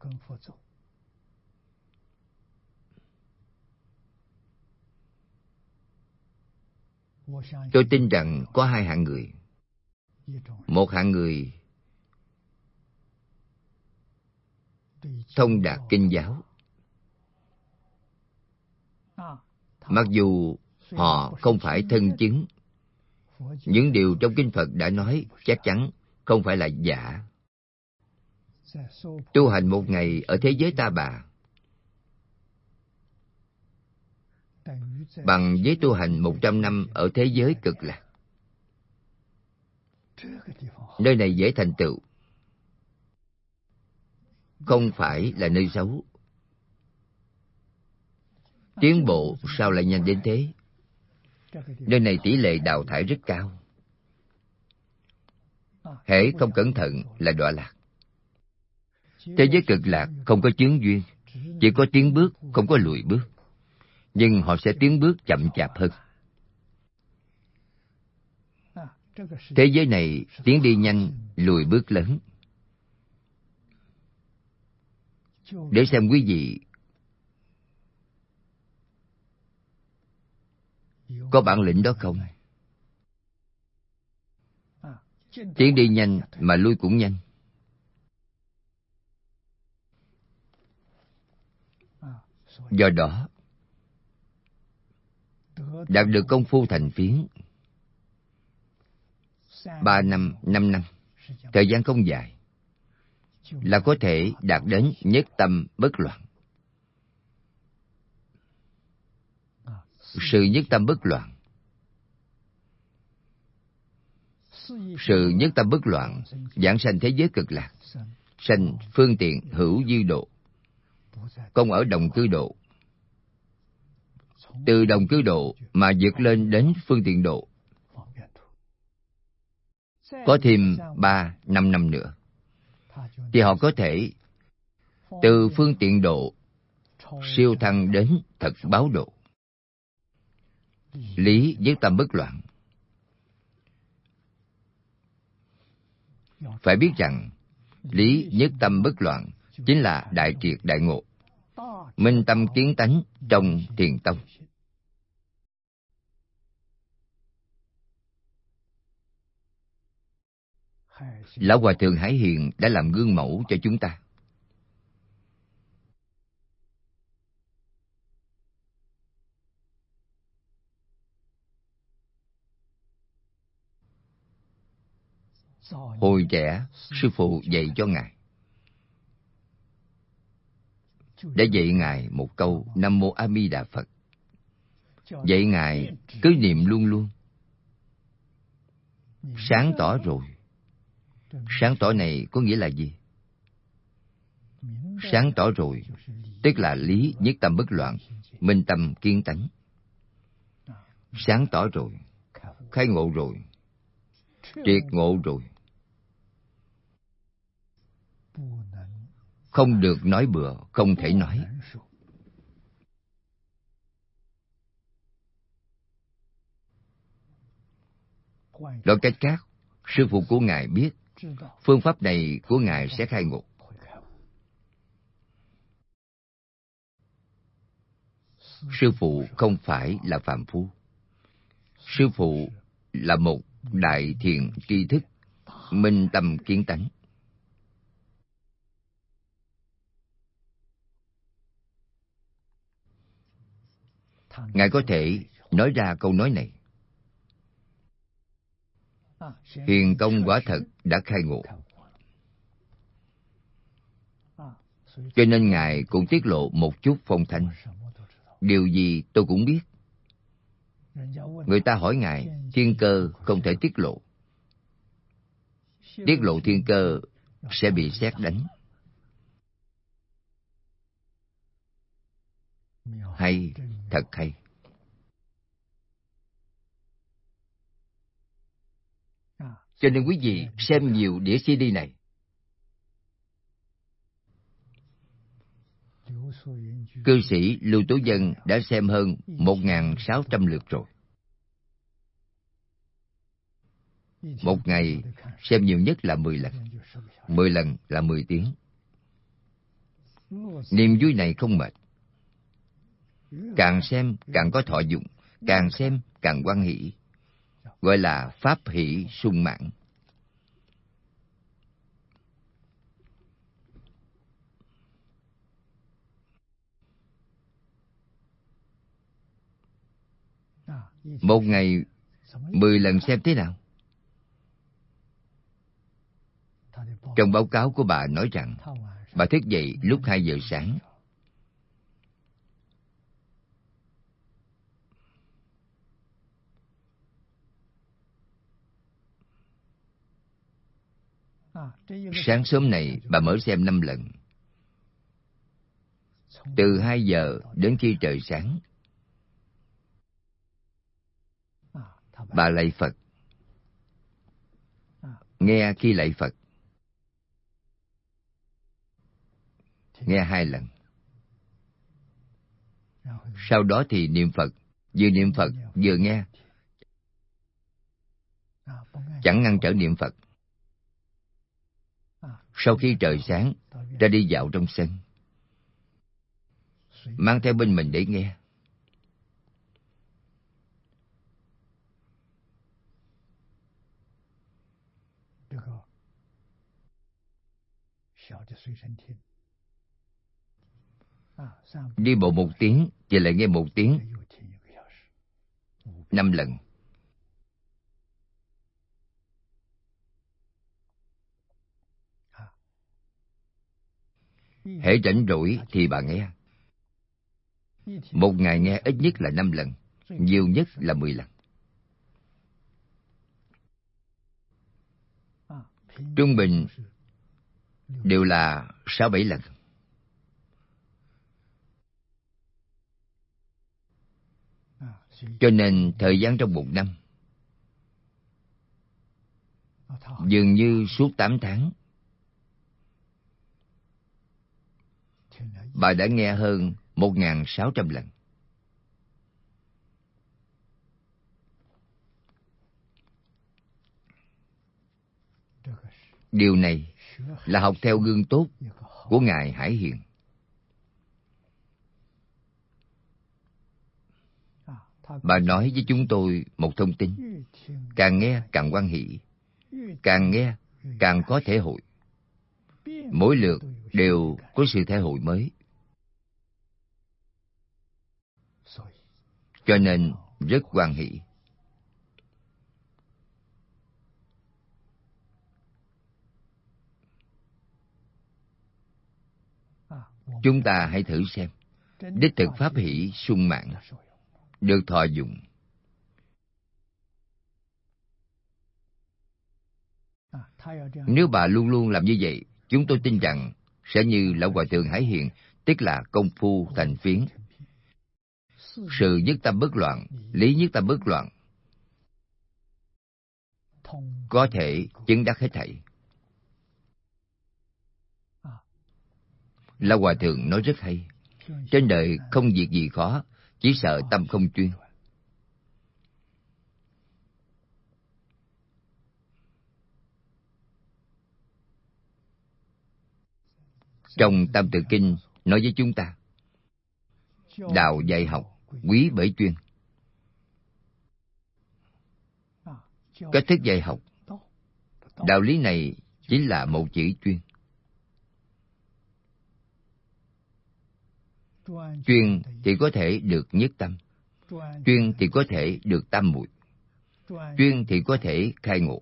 Tôi tin rằng có 2 hạng người. Một hạng người thông đạt kinh giáo, Mặc dù họ không phải thân chứng, những điều trong Kinh Phật đã nói chắc chắn không phải là giả. Tu hành một ngày ở thế giới ta bà bằng với tu hành 100 năm ở thế giới Cực Lạc. Nơi này dễ thành tựu, không phải là nơi xấu. Tiến bộ sao lại nhanh đến thế? Nơi này tỷ lệ đào thải rất cao. Hễ không cẩn thận là đọa lạc. Thế giới Cực Lạc không có chướng duyên, chỉ có tiến bước, không có lùi bước. Nhưng họ sẽ tiến bước chậm chạp hơn. Thế giới này tiến đi nhanh, lùi bước lớn. Để xem quý vị có bản lĩnh đó không? Tiến đi nhanh mà lui cũng nhanh. Do đó, đạt được công phu thành phiến 3 năm, 5 năm, thời gian không dài, là có thể đạt đến nhất tâm bất loạn. Sự nhất tâm bất loạn, sự nhất tâm bất loạn giảng sanh thế giới Cực Lạc, sanh phương tiện hữu dư độ, không ở đồng cư độ. Từ đồng cư độ mà vượt lên đến phương tiện độ, có thêm 3-5 năm nữa, thì họ có thể từ phương tiện độ siêu thăng đến thật báo độ. Lý nhất tâm bất loạn. Phải biết rằng, lý nhất tâm bất loạn chính là đại triệt đại ngộ, minh tâm kiến tánh trong Thiền tông. Lão Hòa Thượng Hải Hiền đã làm gương mẫu cho chúng ta. Hồi trẻ, sư phụ dạy cho Ngài, đã dạy Ngài một câu Nam Mô A Di Đà Phật. Dạy Ngài cứ niệm luôn luôn. Sáng tỏ rồi. Sáng tỏ này có nghĩa là gì? Sáng tỏ rồi, tức là lý nhất tâm bất loạn, minh tâm kiến tánh. Sáng tỏ rồi, khai ngộ rồi, triệt ngộ rồi. Không được nói bừa, không thể nói. Nói cách khác, sư phụ của Ngài biết phương pháp này của Ngài sẽ khai ngộ. Sư phụ không phải là phàm phu. Sư phụ là một đại thiện tri thức, minh tâm kiến tánh. Ngài có thể nói ra câu nói này. Hiền công quả thật đã khai ngộ. Cho nên Ngài cũng tiết lộ một chút phong thanh. Điều gì tôi cũng biết. Người ta hỏi Ngài, thiên cơ không thể tiết lộ. Tiết lộ thiên cơ sẽ bị sét đánh. Hay, thật hay. Cho nên quý vị xem nhiều đĩa CD này. Cư sĩ Lưu Tú Vân đã xem hơn 1.600 lượt rồi. Một ngày xem nhiều nhất là 10 lần. 10 lần là 10 tiếng. Niềm vui này không mệt. Càng xem càng có thọ dụng, càng xem càng hoan hỷ. Gọi là pháp hỷ sung mãn. Một ngày 10 lần xem thế nào? Trong báo cáo của bà nói rằng bà thức dậy lúc 2 giờ sáng. Sáng sớm này bà mở xem 5 lần. Từ 2 giờ đến khi trời sáng, bà lạy Phật. Nghe khi lạy Phật, nghe 2 lần. Sau đó thì niệm Phật, vừa niệm Phật vừa nghe, chẳng ngăn trở niệm Phật. Sau khi trời sáng, ra đi dạo trong sân, mang theo bên mình để nghe. Đi bộ 1 tiếng, thì lại nghe 1 tiếng. 5 lần. Hễ rảnh rỗi thì bà nghe. Một ngày nghe ít nhất là 5 lần, nhiều nhất là 10 lần. Trung bình đều là 6-7 lần. Cho nên thời gian trong 1 năm dường như suốt 8 tháng, bà đã nghe hơn 1.600 lần. Điều này là học theo gương tốt của Ngài Hải Hiền. Bà nói với chúng tôi một thông tin: càng nghe càng hoan hỷ, càng nghe càng có thể hội. Mỗi lượt đều có sự thể hội mới. Cho nên rất hoan hỷ. Chúng ta hãy thử xem. Đích thực pháp hỷ sung mãn, được thọ dụng. Nếu bà luôn luôn làm như vậy, chúng tôi tin rằng sẽ như Lão Hòa Thượng Hải Hiền, tức là công phu thành phiến. Sự nhất tâm bất loạn, lý nhất tâm bất loạn, có thể chứng đắc hết thảy. Lão Hòa Thượng nói rất hay: trên đời không việc gì khó, chỉ sợ tâm không chuyên. Trong Tam Tự Kinh nói với chúng ta, đạo dạy học quý bởi chuyên. Cách thức dạy học, đạo lý này chính là một chữ chuyên. Chuyên thì có thể được nhất tâm, chuyên thì có thể được tam muội, chuyên thì có thể khai ngộ.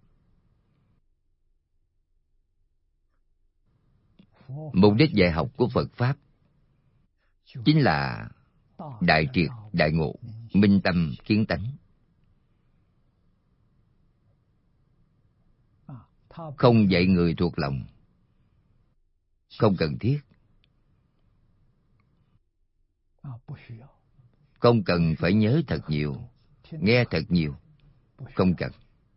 Mục đích dạy học của Phật Pháp chính là đại triệt, đại ngộ, minh tâm, kiến tánh. Không dạy người thuộc lòng, không cần thiết. Không cần phải nhớ thật nhiều, nghe thật nhiều, không cần.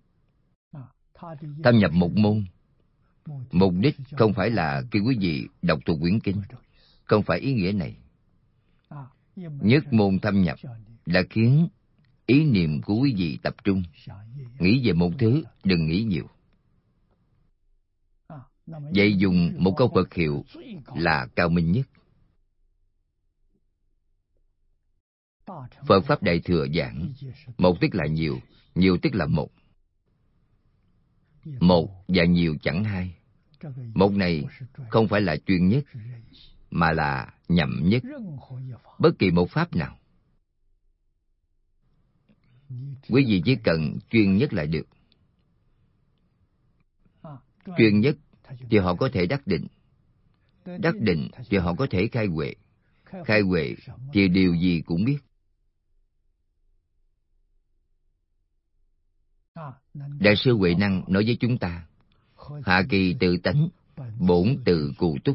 Thâm nhập một môn, mục đích không phải là kêu quý vị đọc thuộc quyển kinh, không phải ý nghĩa này. Nhất môn thâm nhập đã khiến ý niệm của quý vị tập trung, nghĩ về một thứ, đừng nghĩ nhiều. Vậy dùng một câu Phật hiệu là cao minh nhất. Phật Pháp Đại Thừa giảng, một tức là nhiều, nhiều tức là một. Một và nhiều chẳng hai. Một này không phải là chuyên nhất, mà là nhậm nhất. Bất kỳ một pháp nào Quý vị chỉ cần chuyên nhất là được. Chuyên nhất thì họ có thể đắc định. Đắc định thì họ có thể khai huệ. Khai huệ thì điều gì cũng biết. Đại sư Huệ Năng nói với chúng ta, hạ kỳ tự tánh, bổn tự cụ túc.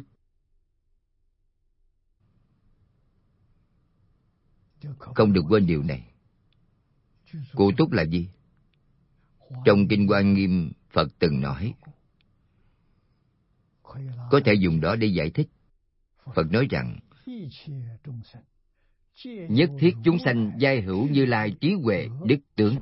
Không được quên điều này. Cụ túc là gì? Trong Kinh Hoa Nghiêm, Phật từng nói, có thể dùng đó để giải thích. Phật nói rằng, nhất thiết chúng sanh giai hữu Như Lai trí huệ đức tướng.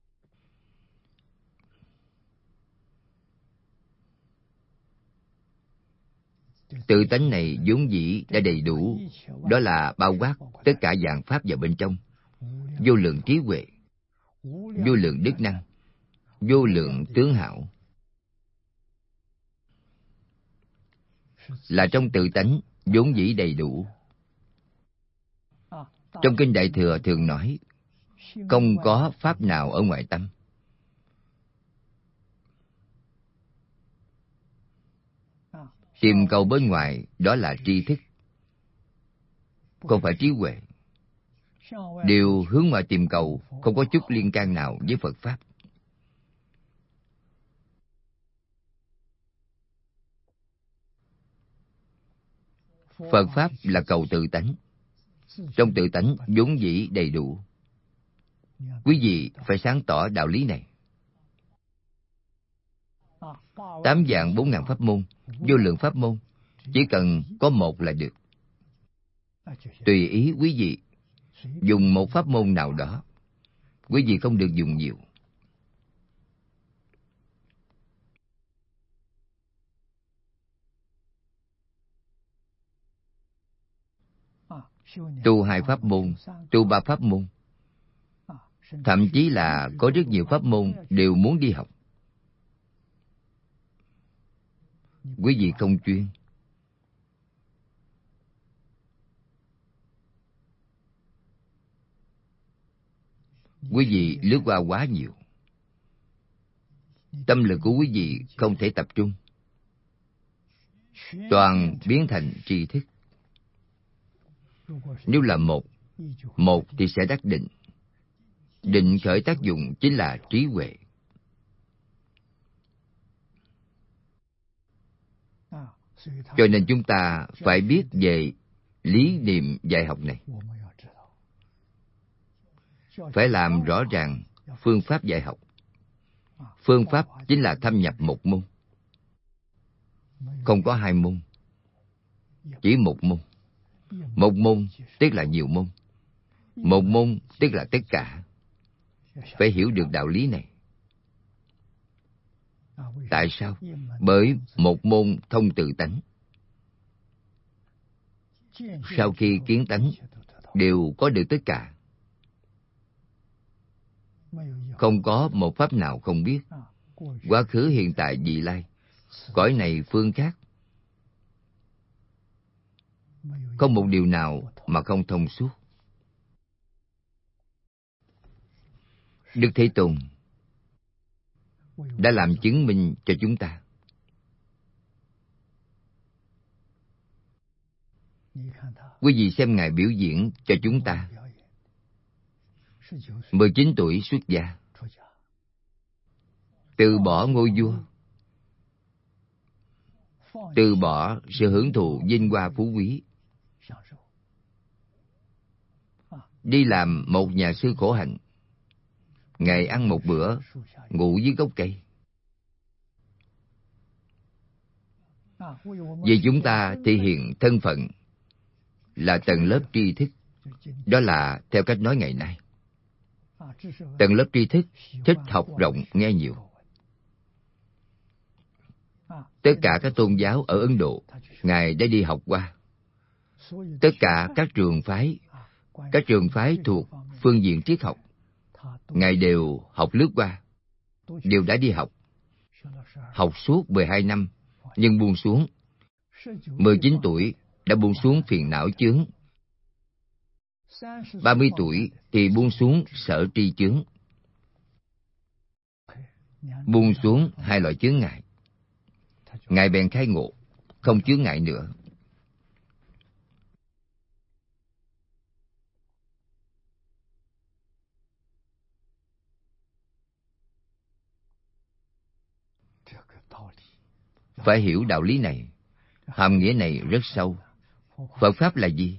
Tự tánh này vốn dĩ đã đầy đủ, đó là bao quát tất cả dạng pháp vào bên trong. Vô lượng trí huệ, vô lượng đức năng, vô lượng tướng hảo, là trong tự tánh vốn dĩ đầy đủ. Trong Kinh Đại Thừa thường nói, không có pháp nào ở ngoại tâm. Tìm cầu bên ngoài đó là tri thức, không phải trí huệ. Điều hướng ngoại tìm cầu không có chút liên can nào với Phật Pháp. Phật Pháp là cầu tự tánh. Trong tự tánh vốn dĩ đầy đủ. Quý vị phải sáng tỏ đạo lý này. 8 vạn 4 ngàn pháp môn, vô lượng pháp môn, chỉ cần có một là được. Tùy ý quý vị dùng một pháp môn nào đó. Quý vị không được dùng nhiều. Tu 2 pháp môn, tu 3 pháp môn, thậm chí là có rất nhiều pháp môn đều muốn đi học. Quý vị không chuyên. Quý vị lướt qua quá nhiều. Tâm lực của quý vị không thể tập trung. Toàn biến thành tri thức. Nếu là một thì sẽ đắc định. Định khởi tác dụng chính là trí huệ. Cho nên chúng ta phải biết về lý niệm dạy học này. Phải làm rõ ràng phương pháp dạy học. Phương pháp chính là thâm nhập một môn. Không có 2 môn, chỉ một môn. Một môn tức là nhiều môn. Một môn tức là tất cả. Phải hiểu được đạo lý này. Tại sao? Bởi một môn thông tự tánh. Sau khi kiến tánh, đều có được tất cả. Không có một pháp nào không biết. Quá khứ, hiện tại, vị lai, cõi này phương khác, không một điều nào mà không thông suốt. Đức Thế Tôn đã làm chứng minh cho chúng ta. Quý vị xem Ngài biểu diễn cho chúng ta. 19 tuổi xuất gia, từ bỏ ngôi vua, từ bỏ sự hưởng thụ vinh hoa phú quý, đi làm một nhà sư khổ hạnh. Ngày ăn một bữa, ngủ dưới gốc cây. Vì chúng ta thể hiện thân phận là tầng lớp tri thức. Đó là theo cách nói ngày nay. Tầng lớp tri thức thích học rộng nghe nhiều. Tất cả các tôn giáo ở Ấn Độ, Ngài đã đi học qua. Tất cả các trường phái thuộc phương diện triết học, Ngài đều học lướt qua, đều đã đi học. Học suốt 12 năm, nhưng buông xuống. 19 tuổi đã buông xuống phiền não chướng. 30 tuổi thì buông xuống sở tri chướng. buông xuống hai loại chướng ngại. Ngài bèn khai ngộ, không chướng ngại nữa. Phải hiểu đạo lý này. Hàm nghĩa này rất sâu. Phật Pháp là gì?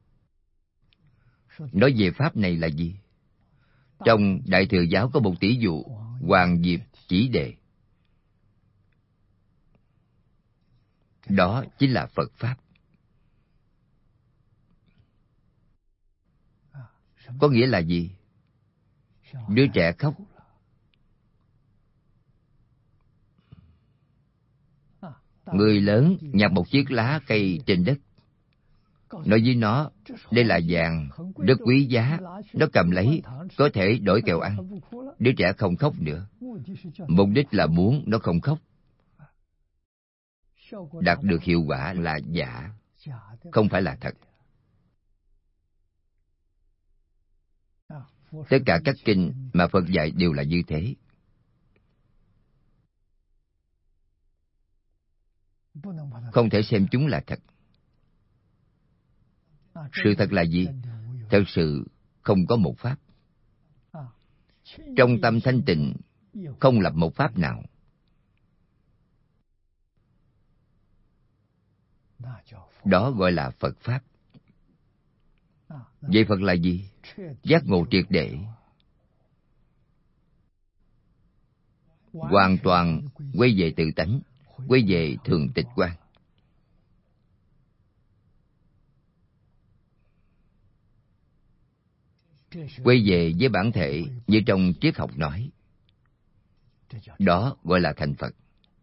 Nói về Pháp này là gì? Trong Đại Thừa Giáo có một tỷ dụ Hoàng Diệp Chỉ Đề. Đó chính là Phật Pháp. Có nghĩa là gì? Đứa trẻ khóc. Người lớn nhặt một chiếc lá cây trên đất, nói với nó, đây là vàng, rất quý giá, nó cầm lấy, có thể đổi kẹo ăn. Đứa trẻ không khóc nữa. Mục đích là muốn nó không khóc. Đạt được hiệu quả là giả, không phải là thật. Tất cả các kinh mà Phật dạy đều là như thế. Không thể xem chúng là thật. Sự thật là gì? Thật sự không có một pháp. Trong tâm thanh tịnh không lập một pháp nào. Đó gọi là Phật Pháp. Vậy Phật là gì? Giác ngộ triệt để, hoàn toàn quay về tự tánh, quay về thường tịch quan. Quay về với bản thể như trong triết học nói. Đó gọi là thành Phật.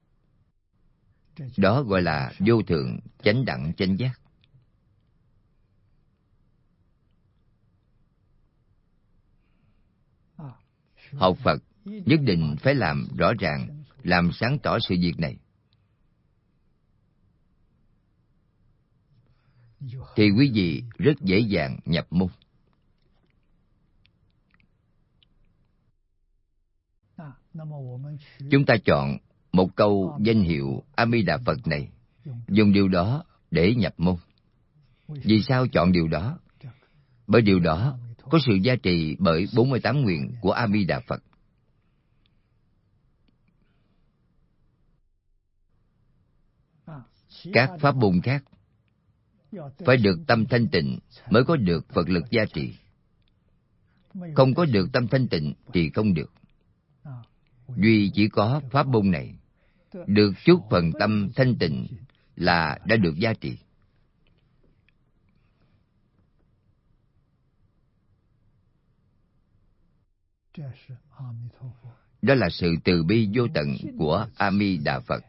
Đó gọi là vô thượng chánh đẳng chánh giác. Học Phật nhất định phải làm rõ ràng, làm sáng tỏ sự việc này. Thì quý vị rất dễ dàng nhập môn. Chúng ta chọn một câu danh hiệu A Di Đà Phật này, dùng điều đó để nhập môn. Vì sao chọn điều đó? Bởi điều đó có sự gia trì bởi 48 nguyện của A Di Đà Phật. Các pháp môn khác phải được tâm thanh tịnh mới có được Phật lực gia trì. Không có được tâm thanh tịnh thì không được. Duy chỉ có pháp môn này được chút phần tâm thanh tịnh là đã được gia trì. Đó là sự từ bi vô tận của A Di Đà Phật.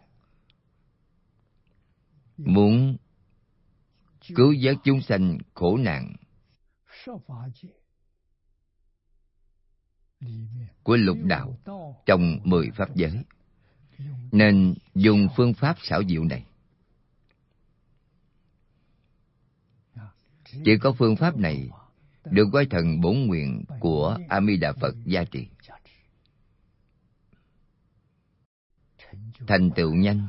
Muốn cứu vớt chúng sanh khổ nạn của lục đạo trong 10 pháp giới, nên dùng phương pháp xảo diệu này. Chỉ có phương pháp này được quái thần bổn nguyện của A Di Đà Phật gia trì, thành tựu nhanh.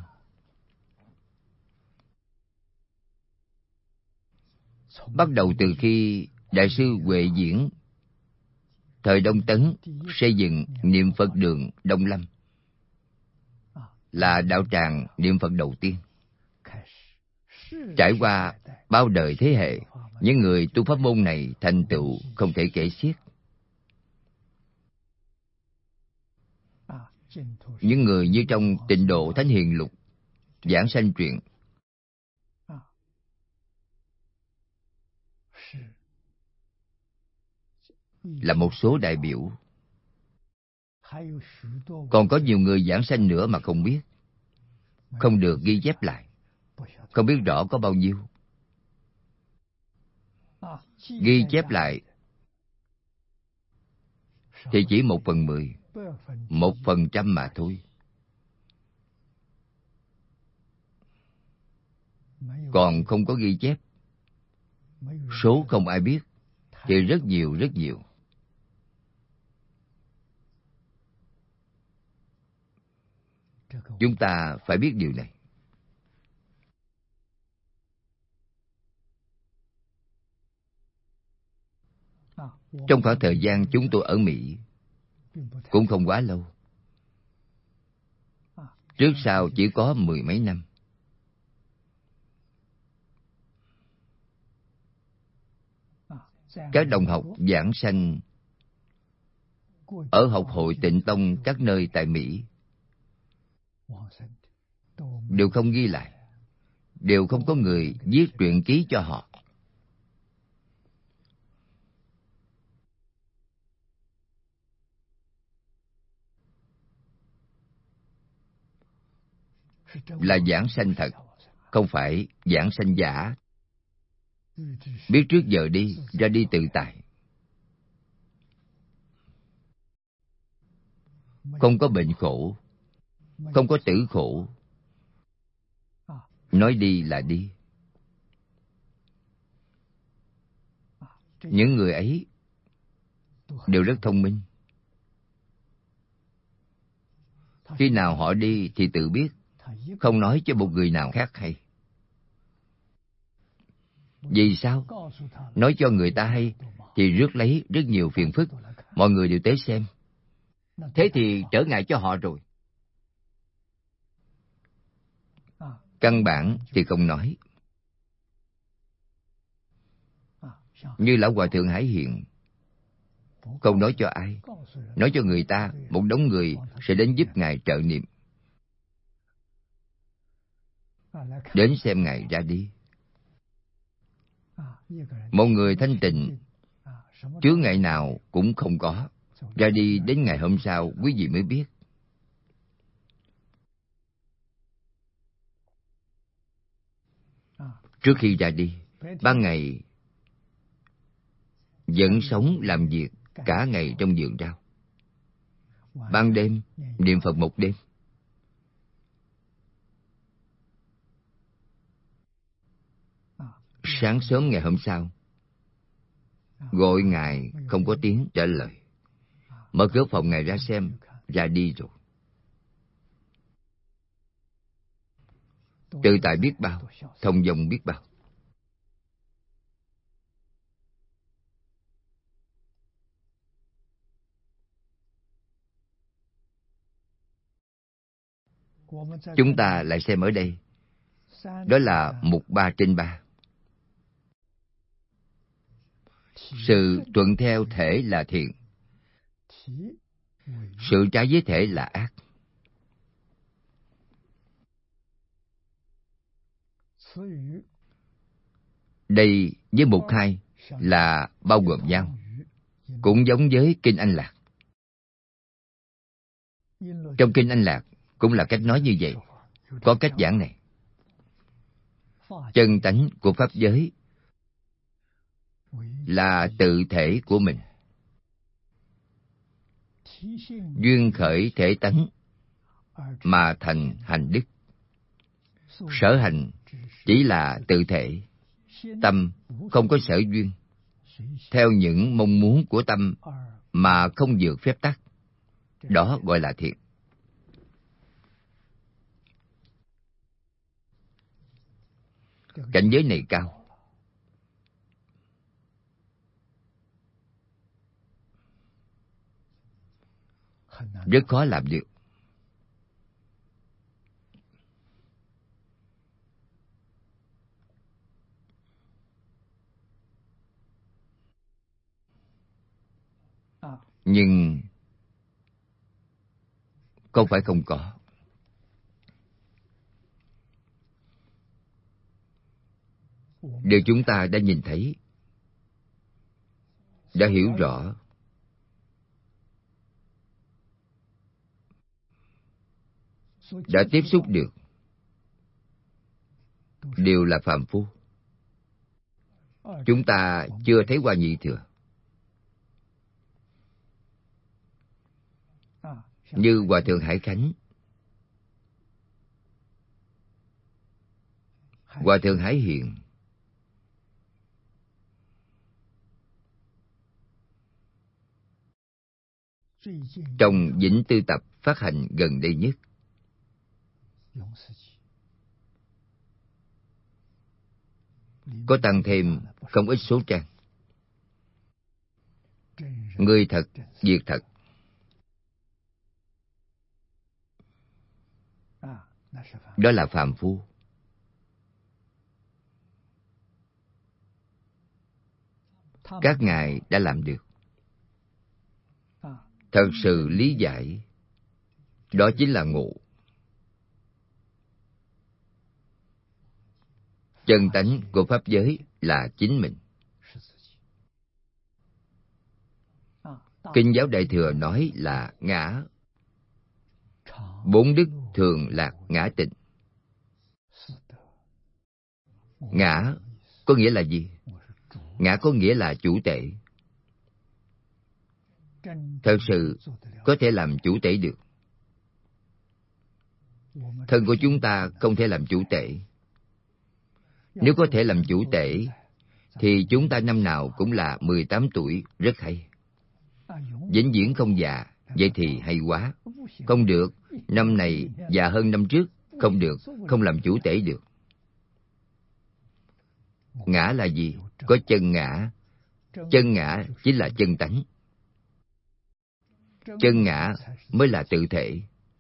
Bắt đầu từ khi Đại sư Huệ Diễn thời Đông Tấn xây dựng niệm Phật đường Đông Lâm, là đạo tràng niệm Phật đầu tiên. Trải qua bao đời thế hệ, những người tu pháp môn này thành tựu không thể kể xiết. Những người như trong Tịnh Độ Thánh Hiền Lục, Giảng Sanh Truyện, là một số đại biểu. Còn có nhiều người giảng sanh nữa mà không biết, không được ghi chép lại, không biết rõ có bao nhiêu. Ghi chép lại thì chỉ 1/10, 1% mà thôi. Còn không có ghi chép, số không ai biết thì rất nhiều rất nhiều. Chúng ta phải biết điều này. Trong khoảng thời gian chúng tôi ở Mỹ cũng không quá lâu. Trước sau chỉ có 10 mấy năm. Các đồng học giảng sanh ở học hội Tịnh Tông các nơi tại Mỹ đều không ghi lại, đều không có người viết truyện ký cho họ. Là giảng sanh thật, không phải giảng sanh giả. Biết trước giờ đi, ra đi tự tại. Không có bệnh khổ, không có tử khổ. Nói đi là đi. Những người ấy đều rất thông minh. Khi nào họ đi thì tự biết, không nói cho một người nào khác hay. Vì sao? Nói cho người ta hay thì rước lấy rất nhiều phiền phức. Mọi người đều tới xem. Thế thì trở ngại cho họ rồi. Căn bản thì không nói. Như Lão Hòa Thượng Hải Hiện, không nói cho ai. Nói cho người ta, một đống người sẽ đến giúp Ngài trợ niệm. Đến xem Ngài ra đi. Một người thanh tịnh, chướng ngại nào cũng không có. Ra đi đến ngày hôm sau, quý vị mới biết. Trước khi ra đi, ban ngày vẫn sống làm việc cả ngày trong vườn rau. Ban đêm niệm Phật một đêm. Sáng sớm ngày hôm sau, gọi Ngài không có tiếng trả lời. Mở cửa phòng Ngài ra xem, ra đi rồi. Tự tại biết bao, thông dong biết bao. Chúng ta lại xem ở đây, đó là mục 3/3. Sự thuận theo thể là thiện, sự trái với thể là ác. Đây với mục 2 là bao gồm nhau, cũng giống với Kinh Anh Lạc. Trong Kinh Anh Lạc cũng là cách nói như vậy, có cách giảng này. Chân tánh của pháp giới là tự thể của mình. Duyên khởi thể tánh mà thành hành đức. Sở hành chỉ là tự thể. Tâm không có sở duyên, theo những mong muốn của tâm mà không vượt phép tắc. Đó gọi là thiện. Cảnh giới này cao. Rất khó làm được. Nhưng không phải không có. Điều chúng ta đã nhìn thấy, đã hiểu rõ, đã tiếp xúc được, đều là phàm phu. Chúng ta chưa thấy qua nhị thừa. Như Hòa Thượng Hải Khánh, Hòa Thượng Hải Hiện, trong Vĩnh Tư Tập phát hành gần đây nhất, có tăng thêm không ít số trang. Người thật, việc thật. Đó là phàm phu. Các ngài đã làm được. Thật sự lý giải, đó chính là ngộ. Chân tánh của pháp giới là chính mình. Kinh giáo Đại Thừa nói là ngã. Bốn đức thường lạc ngã tịnh. Ngã có nghĩa là gì? Ngã có nghĩa là chủ tể. Thật sự có thể làm chủ tể được. Thân của chúng ta không thể làm chủ tể. Nếu có thể làm chủ tể, thì chúng ta năm nào cũng là 18 tuổi, rất hay. Vĩnh viễn không già, vậy thì hay quá. Không được, năm này già hơn năm trước, không được, không làm chủ tể được. Ngã là gì? Có chân ngã. Chân ngã chính là chân tánh. Chân ngã mới là tự thể.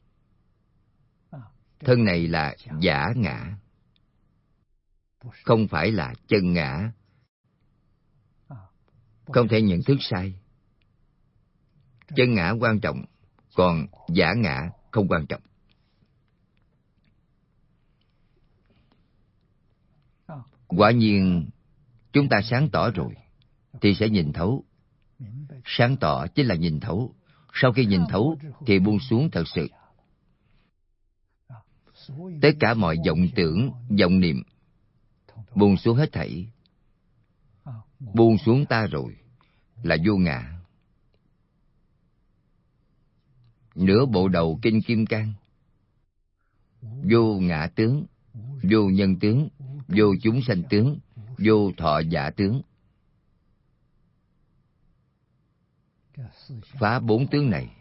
Thân này là giả ngã, không phải là chân ngã. Không thể nhận thức sai. Chân ngã quan trọng, còn giả ngã không quan trọng. Quả nhiên, chúng ta sáng tỏ rồi, thì sẽ nhìn thấu. Sáng tỏ chính là nhìn thấu. Sau khi nhìn thấu, thì buông xuống thật sự. Tất cả mọi vọng tưởng, vọng niệm, buông xuống hết thảy. Buông xuống ta rồi, là vô ngã. Nửa bộ đầu Kinh Kim Cang. Vô ngã tướng, vô nhân tướng, vô chúng sanh tướng, vô thọ giả tướng. Phá bốn tướng này.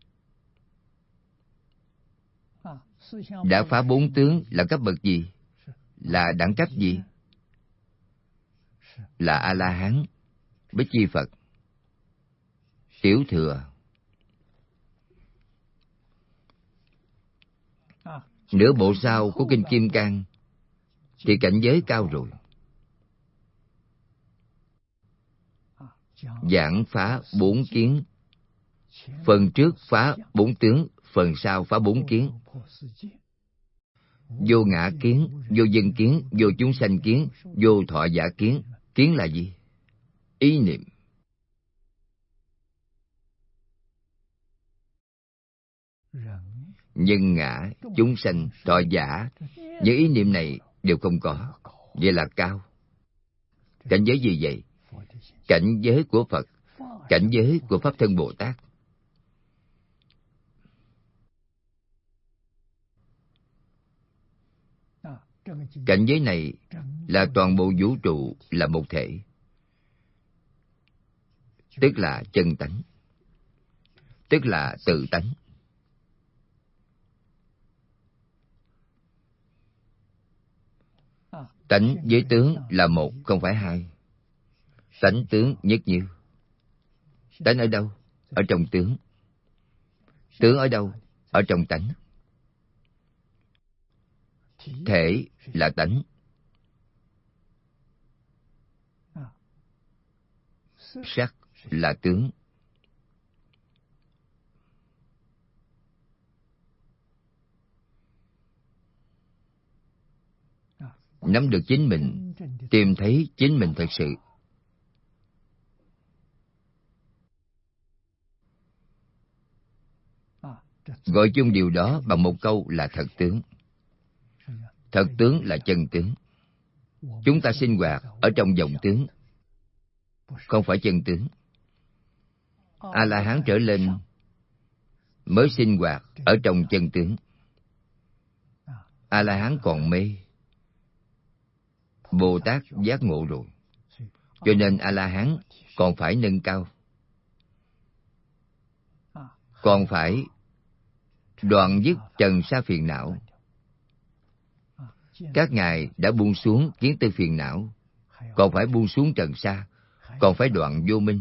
Đã phá bốn tướng là cấp bậc gì? Là đẳng cấp gì? Là A-la-hán, Bích Chi Phật, Tiểu Thừa. Nửa bộ sau của Kinh Kim Cang thì cảnh giới cao rồi. Giảng phá bốn kiến. Phần trước phá bốn tướng, phần sau phá bốn kiến. Vô ngã kiến, vô dân kiến, vô chúng sanh kiến, vô thọ giả kiến. Kiến là gì? Ý niệm. Nhân ngã, chúng sanh, thọ giả, những ý niệm này đều không có. Vậy là cao. Cảnh giới gì vậy? Cảnh giới của Phật, cảnh giới của Pháp Thân Bồ Tát. Cảnh giới này là toàn bộ vũ trụ là một thể, tức là chân tánh, tức là tự tánh. Tánh với tướng là một, không phải hai. Tánh tướng nhất như. Tánh ở đâu? Ở trong tướng. Tướng ở đâu? Ở trong tánh. Thể là tánh. Sắc là tướng. Nắm được chính mình, tìm thấy chính mình thật sự. Gọi chung điều đó bằng một câu là thật tướng. Thật tướng là chân tướng. Chúng ta sinh hoạt ở trong vọng tướng, không phải chân tướng. A-la-hán trở lên mới sinh hoạt ở trong chân tướng. A-la-hán còn mê. Bồ Tát giác ngộ rồi, cho nên A-la-hán còn phải nâng cao, còn phải đoạn dứt trần sa phiền não, Các ngài đã buông xuống kiến tư phiền não, còn phải buông xuống trần sa, còn phải đoạn vô minh.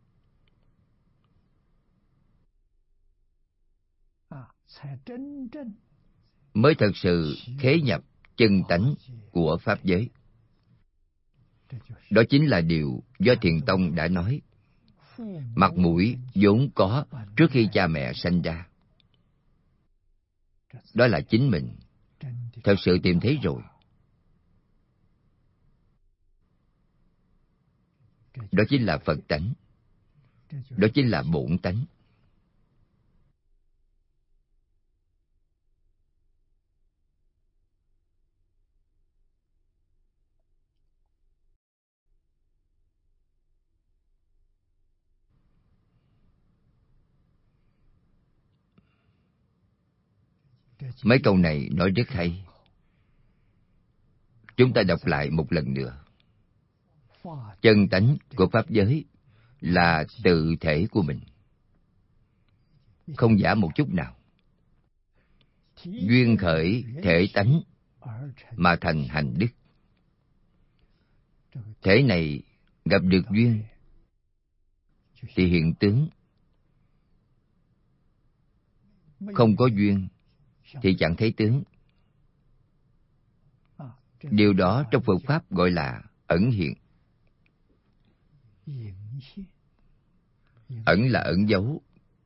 Mới thật sự khế nhập chân tánh của Pháp giới. Đó chính là điều do Thiền Tông đã nói. Mặt mũi vốn có trước khi cha mẹ sanh ra. Đó là chính mình thật sự tìm thấy rồi. Đó chính là Phật tánh. Đó chính là bổn tánh. Mấy câu này nói rất hay. Chúng ta đọc lại một lần nữa. Chân tánh của Pháp giới là tự thể của mình, không giả một chút nào. Duyên khởi thể tánh mà thành hành đức. Thể này gặp được duyên thì hiện tướng, không có duyên thì chẳng thấy tướng. Điều đó trong Phật Pháp gọi là ẩn hiện. Ẩn là ẩn giấu,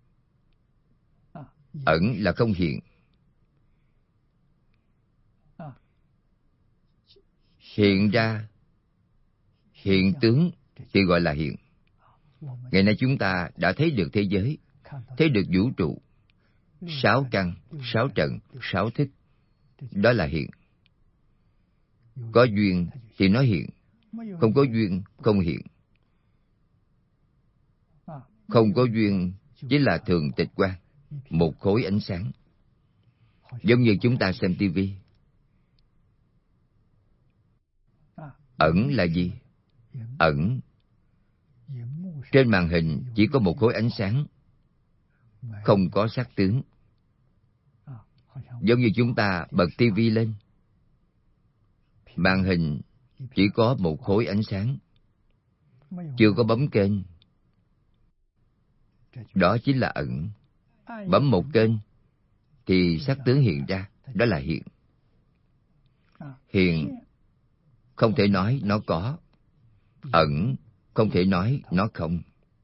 ẩn là không hiện. Hiện ra, hiện tướng thì gọi là hiện. Ngày nay chúng ta đã thấy được thế giới, thấy được vũ trụ, 6 căn, 6 trận, 6 thức. Đó là hiện. Có duyên thì nó hiện, không có duyên không hiện. Không có duyên chỉ là thường tịch quang, một khối ánh sáng. Giống như chúng ta xem tivi. Ẩn là gì? Ẩn. Trên màn hình chỉ có một khối ánh sáng, không có sắc tướng. Giống như chúng ta bật tivi lên, màn hình chỉ có một khối ánh sáng, chưa có bấm kênh. Đó chính là ẩn. Bấm một kênh thì sắc tướng hiện ra, đó là hiện. Hiện không thể nói nó có, ẩn không thể nói nó không.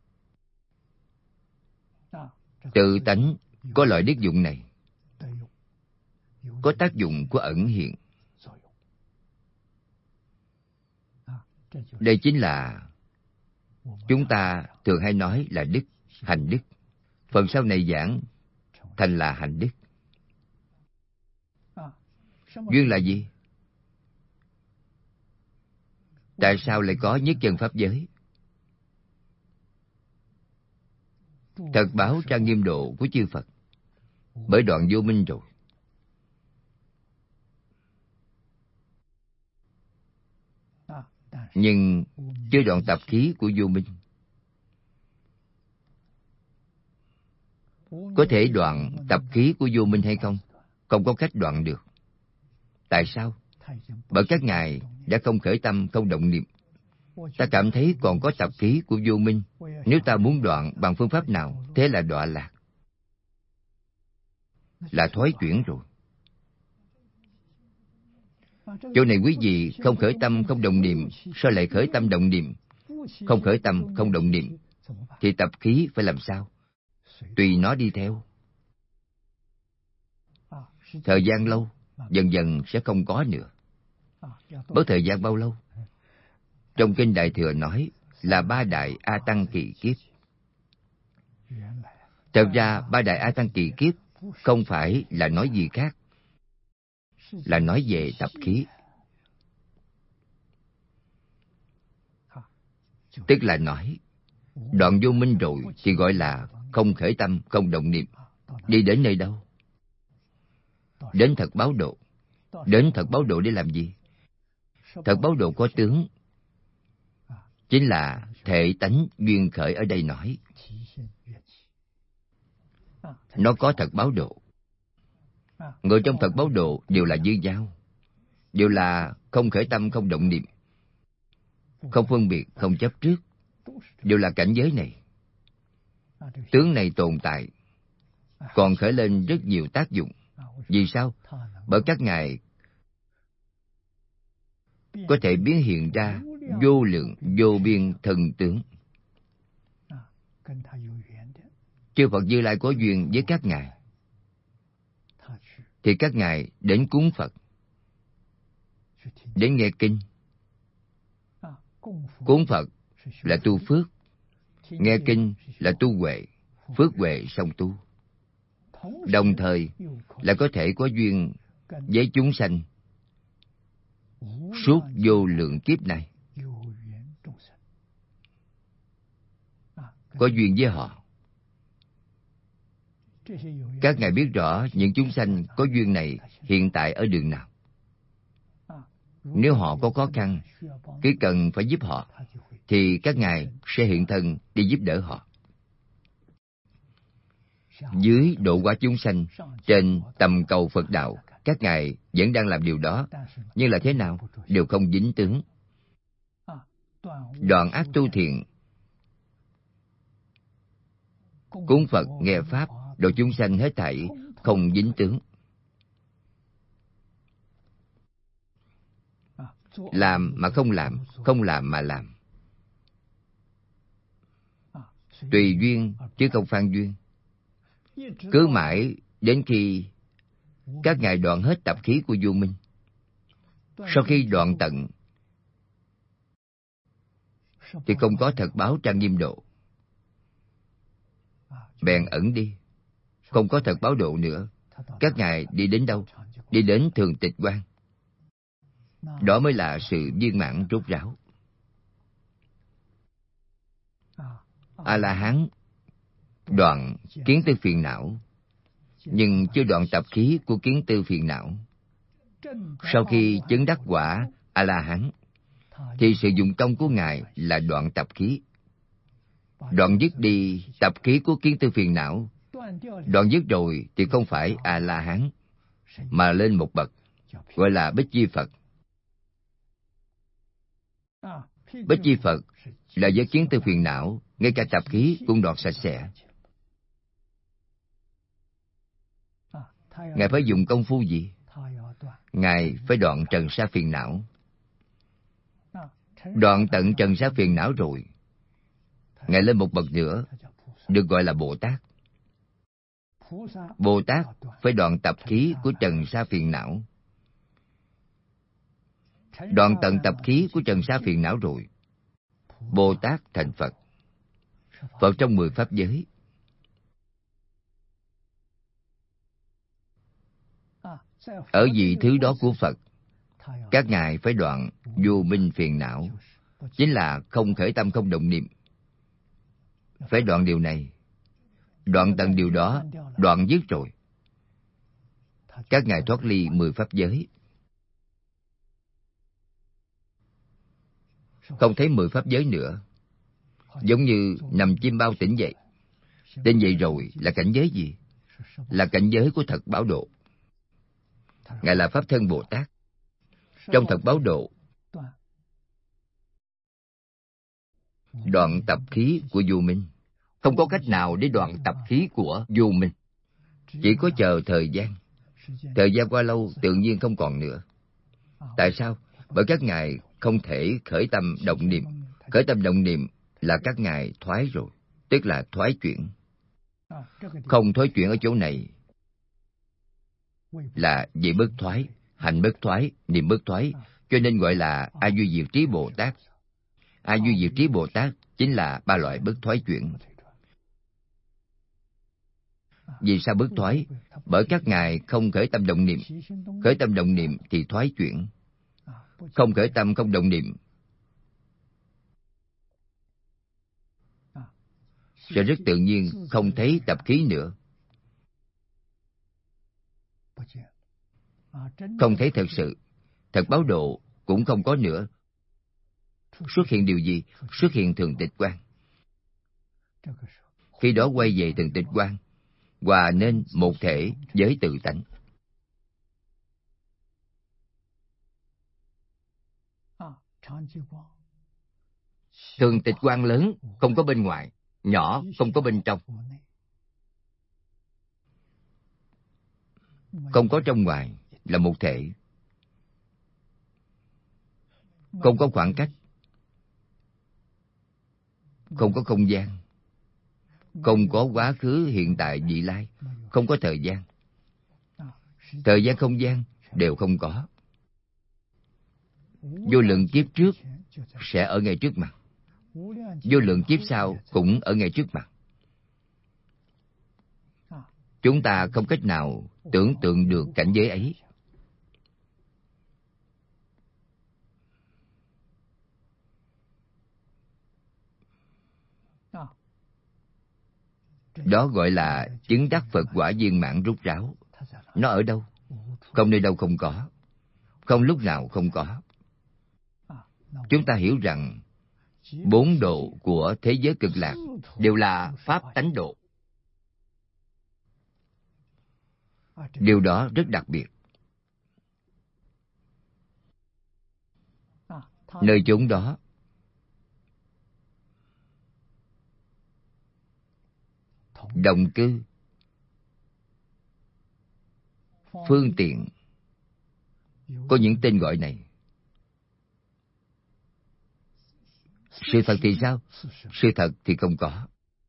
Tự tánh có loại đức dụng này, có tác dụng của ẩn hiện. Đây chính là chúng ta thường hay nói là đức, hành đức. Phần sau này giảng thành là hành đức. Duyên là gì? Tại sao lại có nhất chân Pháp giới? Thật báo trang nghiêm độ của chư Phật, bởi đoạn vô minh rồi. Nhưng chưa đoạn tập khí của vô minh. Có thể đoạn tập khí của vô minh hay không? Không có cách đoạn được. Tại sao? Bởi các ngài đã không khởi tâm, không động niệm. Ta cảm thấy còn có tập khí của vô minh. Nếu ta muốn đoạn bằng phương pháp nào, thế là đọa lạc, là thoái chuyển rồi. Chỗ này quý vị không khởi tâm, không động niệm, sao lại khởi tâm động niệm? Không khởi tâm, không động niệm, thì tập khí phải làm sao? Tùy nó đi theo. Thời gian lâu, dần dần sẽ không có nữa. Bởi thời gian bao lâu? Trong Kinh Đại Thừa nói là 3 đại A Tăng kỳ kiếp. Thật ra 3 đại A Tăng kỳ kiếp không phải là nói gì khác, là nói về tập khí. Tức là nói đoạn vô minh rồi thì gọi là không khởi tâm, không động niệm. Đi đến nơi đâu? Đến thật báo độ. Đến thật báo độ để làm gì? Thật báo độ có tướng, chính là thể tánh duyên khởi ở đây nói. Nó có thật báo độ. Người trong thật báo độ đều là như nhau. đều là không khởi tâm, không động niệm, không phân biệt, không chấp trước, đều là cảnh giới này. Tướng này tồn tại, còn khởi lên rất nhiều tác dụng. Vì sao? Bởi các ngài có thể biến hiện ra vô lượng vô biên thần tướng. Chư Phật Như Lai có duyên với các ngài, thì các ngài đến cúng Phật, đến nghe kinh. Cúng Phật là tu phước, nghe kinh là tu huệ, phước huệ song tu. Đồng thời là có thể có duyên với chúng sanh suốt vô lượng kiếp này, có duyên với họ. Các ngài biết rõ những chúng sanh có duyên này hiện tại ở đường nào. Nếu họ có khó khăn, cứ cần phải giúp họ, thì các ngài sẽ hiện thân đi giúp đỡ họ. Dưới độ hóa chúng sanh, trên tầm cầu Phật đạo, các ngài vẫn đang làm điều đó, nhưng là thế nào? Đều không dính tướng. Đoạn ác tu thiện, cúng Phật nghe Pháp, độ chúng sanh hết thảy không dính tướng. Làm mà không làm, không làm mà làm. Tùy duyên chứ không phan duyên. Cứ mãi đến khi các ngài đoạn hết tập khí của vô minh. Sau khi đoạn tận thì không có thật báo trang nghiêm độ, bèn ẩn đi, không có thật báo độ nữa. Các ngài đi đến đâu? Đi đến thường tịch quan. Đó mới là sự viên mãn rốt ráo. A-la-hán đoạn kiến tư phiền não, nhưng chưa đoạn tập khí của kiến tư phiền não. Sau khi chứng đắc quả A-la-hán, thì sự dụng công của ngài là đoạn tập khí. Đoạn dứt đi tập khí của kiến tư phiền não. Đoạn dứt rồi thì không phải A-la-hán, mà lên một bậc, gọi là Bích Chi Phật. Bích Chi Phật là với kiến tư phiền não, ngay cả tập khí cũng đoạn sạch sẽ. Ngài phải dùng công phu gì? Ngài phải đoạn trần sa phiền não. Đoạn tận trần sa phiền não rồi, Ngài lên một bậc nữa, được gọi là Bồ Tát. Bồ Tát phải đoạn tập khí của trần sa phiền não. Đoạn tận tập khí của trần sa phiền não rồi, Bồ Tát thành Phật. Phật trong 10 pháp giới. Ở vị thứ đó của Phật, các ngài phải đoạn vô minh phiền não, chính là không khởi tâm, không động niệm. Phải đoạn điều này. Đoạn tận điều đó, đoạn dứt rồi, các ngài thoát ly 10 pháp giới. Không thấy 10 pháp giới nữa, giống như nằm chim bao tỉnh dậy. Tỉnh dậy rồi là cảnh giới gì? Là cảnh giới của thật báo độ. Ngài là Pháp Thân Bồ Tát. Trong thật báo độ, đoạn tập khí của vô minh. Không có cách nào để đoạn tập khí của vô minh. Chỉ có chờ thời gian. Thời gian qua lâu tự nhiên không còn nữa. Tại sao? Bởi các ngài không thể khởi tâm động niệm. Khởi tâm động niệm là các ngài thoái rồi, tức là thoái chuyển. Không thoái chuyển ở chỗ này là vị bất thoái, hành bất thoái, niệm bất thoái, cho nên gọi là A Duy Diệt Trí Bồ Tát. A Duy Diệt Trí Bồ Tát chính là 3 loại bất thoái chuyển. Vì sao bất thoái? Bởi các ngài không khởi tâm động niệm. Khởi tâm động niệm thì thoái chuyển. Không khởi tâm, không động niệm sẽ rất tự nhiên không thấy tập khí nữa. Không thấy thật sự. Thật báo độ cũng không có nữa. Xuất hiện điều gì? Xuất hiện thường tịch quan. Khi đó quay về thường tịch quan, hòa nên một thể với tự tánh. Thường tịch quang lớn không có bên ngoài, nhỏ không có bên trong. Không có trong ngoài, là một thể. Không có khoảng cách, không có không gian, không có quá khứ, hiện tại, vị lai, không có thời gian. Thời gian, không gian đều không có. Vô lượng kiếp trước sẽ ở ngay trước mặt. Vô lượng kiếp sau cũng ở ngay trước mặt. Chúng ta không cách nào tưởng tượng được cảnh giới ấy. Đó gọi là chứng đắc Phật quả viên mãn rốt ráo. Nó ở đâu? Không nơi đâu không có. Không lúc nào không có. Chúng ta hiểu rằng 4 độ của thế giới cực lạc đều là pháp tánh độ. Điều đó rất đặc biệt. Nơi chốn đó, đồng cư, phương tiện, có những tên gọi này. Sự thật thì sao? Sự thật thì không có.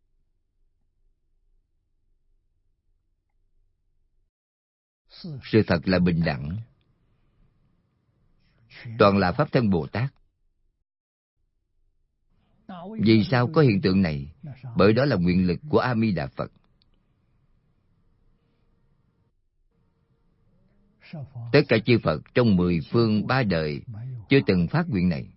Sự thật là bình đẳng. Toàn là Pháp Thân Bồ Tát. Vì sao có hiện tượng này? Bởi đó là nguyện lực của A Di Đà Phật. Tất cả chư Phật trong 10 phương 3 đời chưa từng phát nguyện này.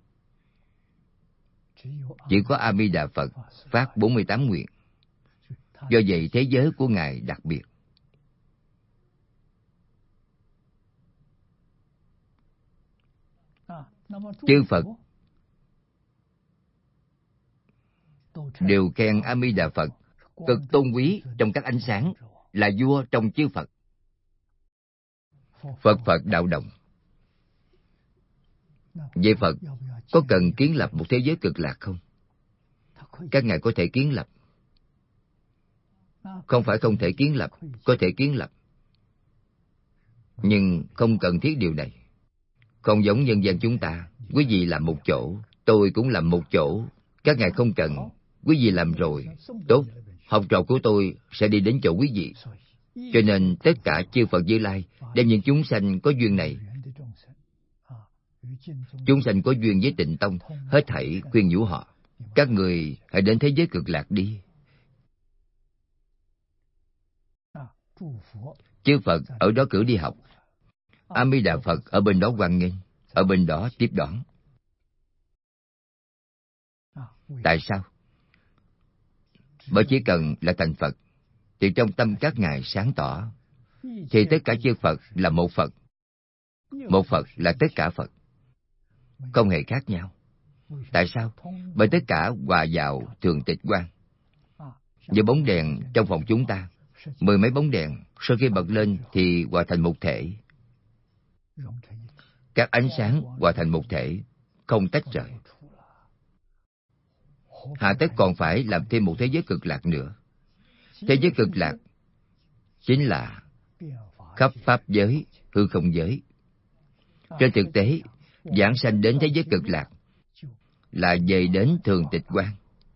Chỉ có A Di Đà Phật phát 48 nguyện. Do vậy thế giới của Ngài đặc biệt. Chư Phật đều khen A Di Đà Phật cực tôn quý trong các ánh sáng, là vua trong chư Phật. Phật Phật đạo đồng. Vậy Phật có cần kiến lập một thế giới cực lạc không? Các ngài có thể kiến lập. Không phải không thể kiến lập, có thể kiến lập. Nhưng không cần thiết điều này. Không giống nhân gian chúng ta, quý vị làm một chỗ, tôi cũng làm một chỗ. Các ngài không cần, quý vị làm rồi. Tốt, học trò của tôi sẽ đi đến chỗ quý vị. Cho nên tất cả chư Phật Như Lai đem những chúng sanh có duyên này, chúng sanh có duyên với Tịnh Tông, hết thảy khuyên nhủ họ. Các người hãy đến thế giới cực lạc đi. Chư Phật ở đó cử đi học. A Di Đà Phật ở bên đó hoan nghênh, ở bên đó tiếp đón. Tại sao? Bởi chỉ cần là thành Phật, thì trong tâm các ngài sáng tỏ, thì tất cả chư Phật là một Phật. Một Phật là tất cả Phật, không hề khác nhau. Tại sao? Bởi tất cả hòa vào thường tịch quang. Như bóng đèn trong phòng chúng ta, 10 mấy bóng đèn sau khi bật lên thì hòa thành một thể. Các ánh sáng hòa thành một thể, không tách rời. Hà tất còn phải làm thêm một thế giới cực lạc nữa. Thế giới cực lạc chính là khắp pháp giới, hư không giới. Trên thực tế, giảng sanh đến thế giới cực lạc là về đến thường tịch quang.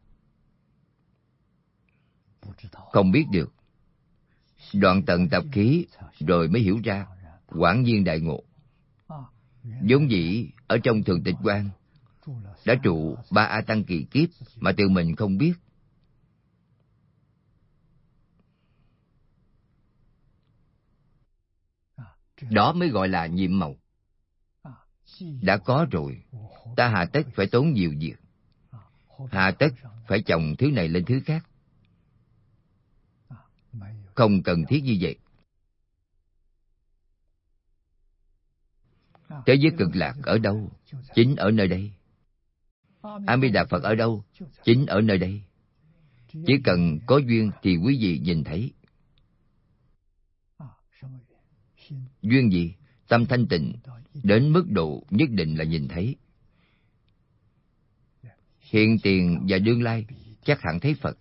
Không biết được. Đoạn tận tập khí rồi mới hiểu ra, quảng nhiên đại ngộ. Vốn dĩ ở trong thường tịch quang đã trụ 3 A Tăng kỳ kiếp mà tự mình không biết. Đó mới gọi là nhiệm màu. Đã có rồi, ta hà tất phải tốn nhiều việc, hà tất phải chồng thứ này lên thứ khác. Không cần thiết như vậy. Thế giới cực lạc ở đâu? Chính ở nơi đây. A Di Đà Phật ở đâu? Chính ở nơi đây. Chỉ cần có duyên thì quý vị nhìn thấy. Duyên gì? Tâm thanh tịnh đến mức độ nhất định là nhìn thấy. Hiện tiền và đương lai chắc hẳn thấy Phật.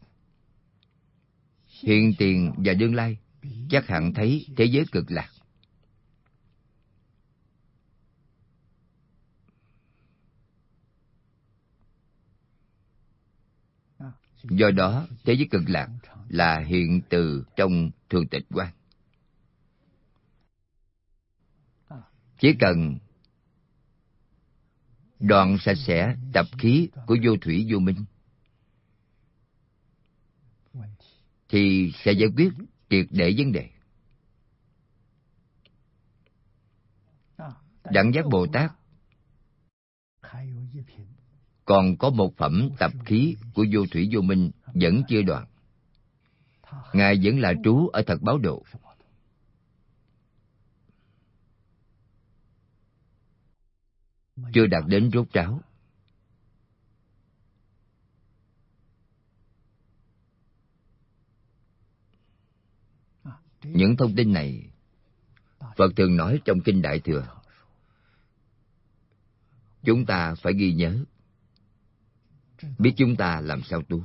Hiện tiền và đương lai chắc hẳn thấy thế giới cực lạc. Do đó, thế giới cực lạc là hiện từ trong thường tịch quan. Chỉ cần đoạn sạch sẽ tập khí của vô thủy vô minh thì sẽ giải quyết triệt để vấn đề. Đẳng Giác Bồ Tát còn có một phẩm tập khí của vô thủy vô minh vẫn chưa đoạn. Ngài vẫn là trú ở thật báo độ. Chưa đạt đến rốt ráo. Những thông tin này Phật thường nói trong Kinh Đại Thừa. Chúng ta phải ghi nhớ, biết chúng ta làm sao tu.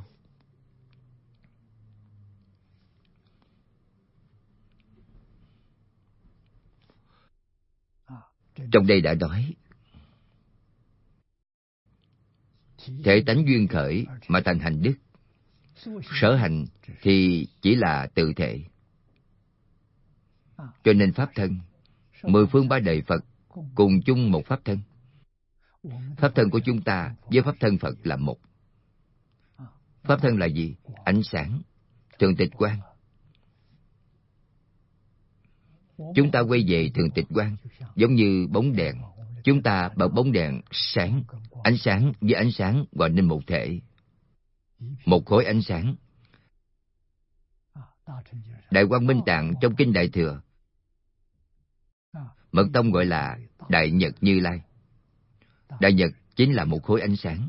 Trong đây đã nói, thể tánh duyên khởi mà thành hành đức. Sở hành thì chỉ là tự thể. Cho nên Pháp thân, 10 phương 3 đời Phật cùng chung một Pháp thân. Pháp thân của chúng ta với Pháp thân Phật là một. Pháp thân là gì? Ánh sáng, thường tịch quang. Chúng ta quay về thường tịch quang, giống như bóng đèn. Chúng ta bật bóng đèn sáng, ánh sáng với ánh sáng gọi nên một thể. Một khối ánh sáng. Đại Quang Minh Tạng trong Kinh Đại Thừa, Mật tông gọi là Đại Nhật Như Lai. Đại Nhật chính là một khối ánh sáng.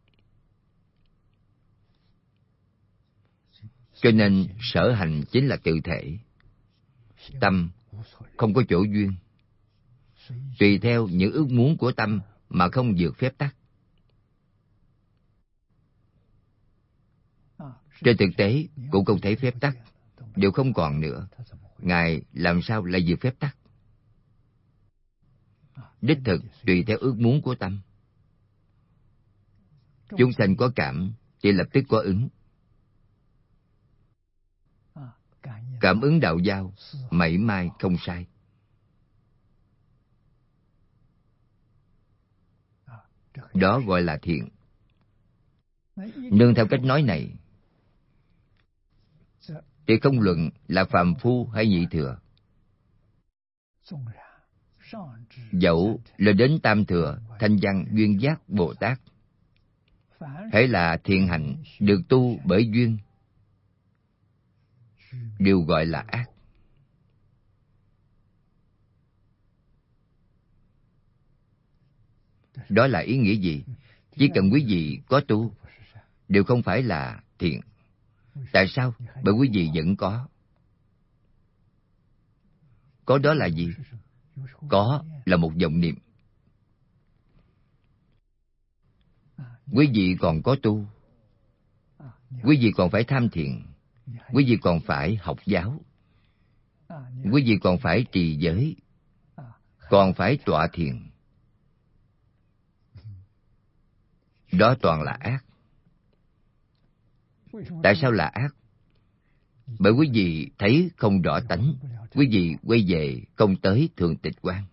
Cho nên sở hành chính là tự thể. Tâm không có chỗ duyên, tùy theo những ước muốn của tâm mà không vượt phép tắc. Trên thực tế cũng không thấy phép tắc, đều không còn nữa. Ngài làm sao lại vượt phép tắc? Đích thực tùy theo ước muốn của tâm. Chúng sanh có cảm thì lập tức có ứng. Cảm ứng đạo giao mảy may không sai. Đó gọi là thiện. Nương theo cách nói này thì không luận là phàm phu hay nhị thừa, dẫu lên đến tam thừa, thanh văn, duyên giác Bồ Tát, hễ là thiện hạnh được tu bởi duyên, đều gọi là ác. Đó là ý nghĩa gì? Chỉ cần quý vị có tu, đều không phải là thiện. Tại sao? Bởi quý vị vẫn có. Có đó là gì? Có là một vọng niệm. Quý vị còn có tu, quý vị còn phải tham thiện, quý vị còn phải học giáo, quý vị còn phải trì giới, còn phải tọa thiền. Đó toàn là ác. Tại sao là ác? Bởi quý vị thấy không rõ tánh, quý vị quay về không tới thường tịch quang.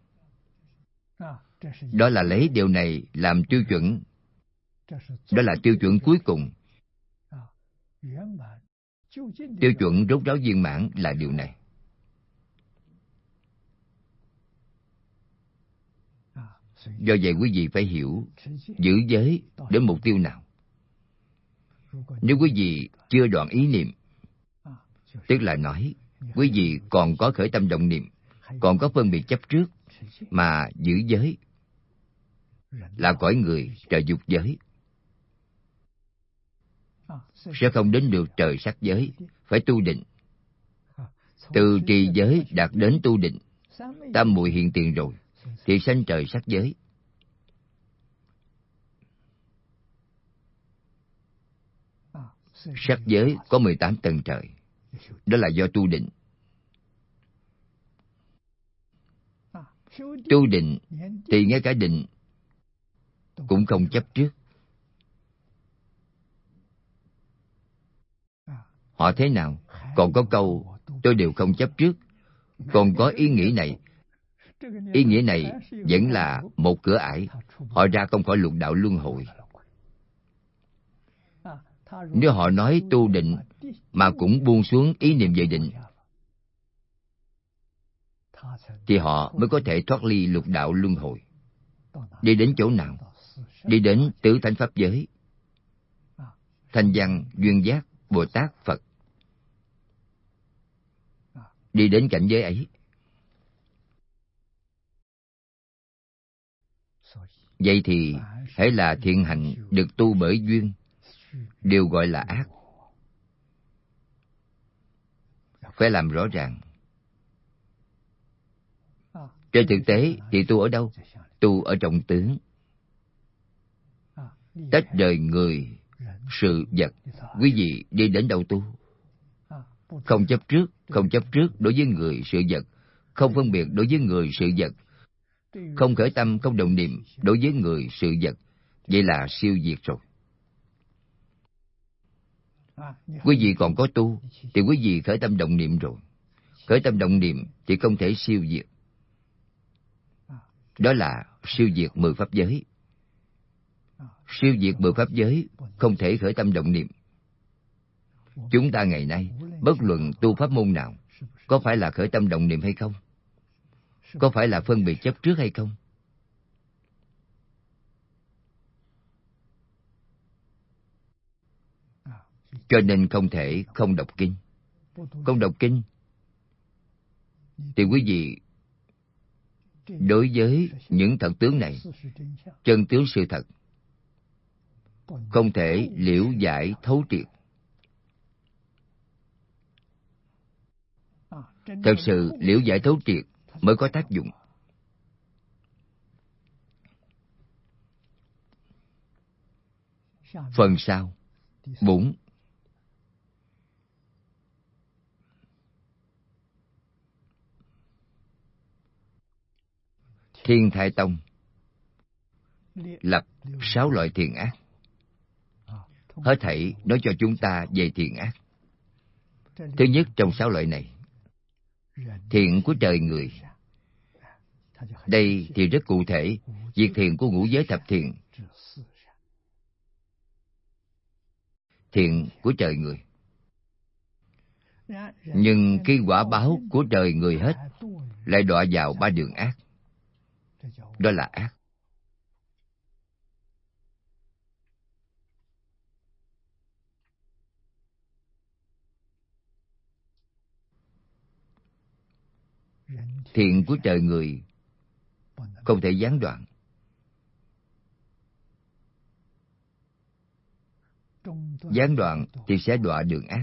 Đó là lấy điều này làm tiêu chuẩn. Đó là tiêu chuẩn cuối cùng. Tiêu chuẩn rốt ráo viên mãn là điều này. Do vậy quý vị phải hiểu giữ giới đến mục tiêu nào. Nếu quý vị chưa đoạn ý niệm, tức là nói quý vị còn có khởi tâm động niệm, còn có phân biệt chấp trước mà giữ giới, là cõi người trời dục giới, sẽ không đến được trời sắc giới. Phải tu định. Từ trì giới đạt đến tu định, tam muội hiện tiền rồi thì sanh trời sắc giới. Sắc giới có 18 tầng trời. Đó là do tu định. Tu định thì ngay cả định cũng không chấp trước. Họ thế nào? Còn có câu tôi đều không chấp trước. Còn có ý nghĩ này. Ý nghĩa này vẫn là một cửa ải. Họ ra không khỏi lục đạo luân hồi. Nếu họ nói tu định mà cũng buông xuống ý niệm về định, thì họ mới có thể thoát ly lục đạo luân hồi. Đi đến chỗ nào? Đi đến tứ thánh pháp giới, Thanh Văn, Duyên Giác, Bồ Tát, Phật. Đi đến cảnh giới ấy. Vậy thì hễ là thiện hạnh được tu bởi duyên đều gọi là ác. Phải làm rõ ràng. Trên thực tế thì tu ở đâu? Tu ở trong tướng. Tách rời người, sự vật. Quý vị đi đến đâu tu? Không chấp trước, không chấp trước đối với người, sự vật. Không phân biệt đối với người, sự vật. Không khởi tâm, không động niệm đối với người, sự vật. Vậy là siêu diệt rồi. Quý vị còn có tu thì quý vị khởi tâm động niệm rồi. Khởi tâm động niệm thì không thể siêu diệt. Đó là siêu diệt 10 pháp giới. Siêu diệt 10 pháp giới không thể khởi tâm động niệm. Chúng ta ngày nay bất luận tu pháp môn nào, có phải là khởi tâm động niệm hay không? Có phải là phân biệt chấp trước hay không? Cho nên không thể không đọc kinh. Không đọc kinh thì quý vị đối với những thật tướng này, chân tướng sự thật, không thể liễu giải thấu triệt. Thật sự liễu giải thấu triệt mới có tác dụng. Phần sau 4. Thiên Thai Tông lập 6 loại thiện ác. Hết thảy nói cho chúng ta về thiện ác. Thứ nhất trong 6 loại này, thiện của trời người. Đây thì rất cụ thể, việc thiện của ngũ giới thập thiện. Thiện của trời người. Nhưng khi quả báo của trời người hết, lại đọa vào 3 đường ác. Đó là ác. Thiện của trời người không thể gián đoạn. Gián đoạn thì sẽ đọa đường ác.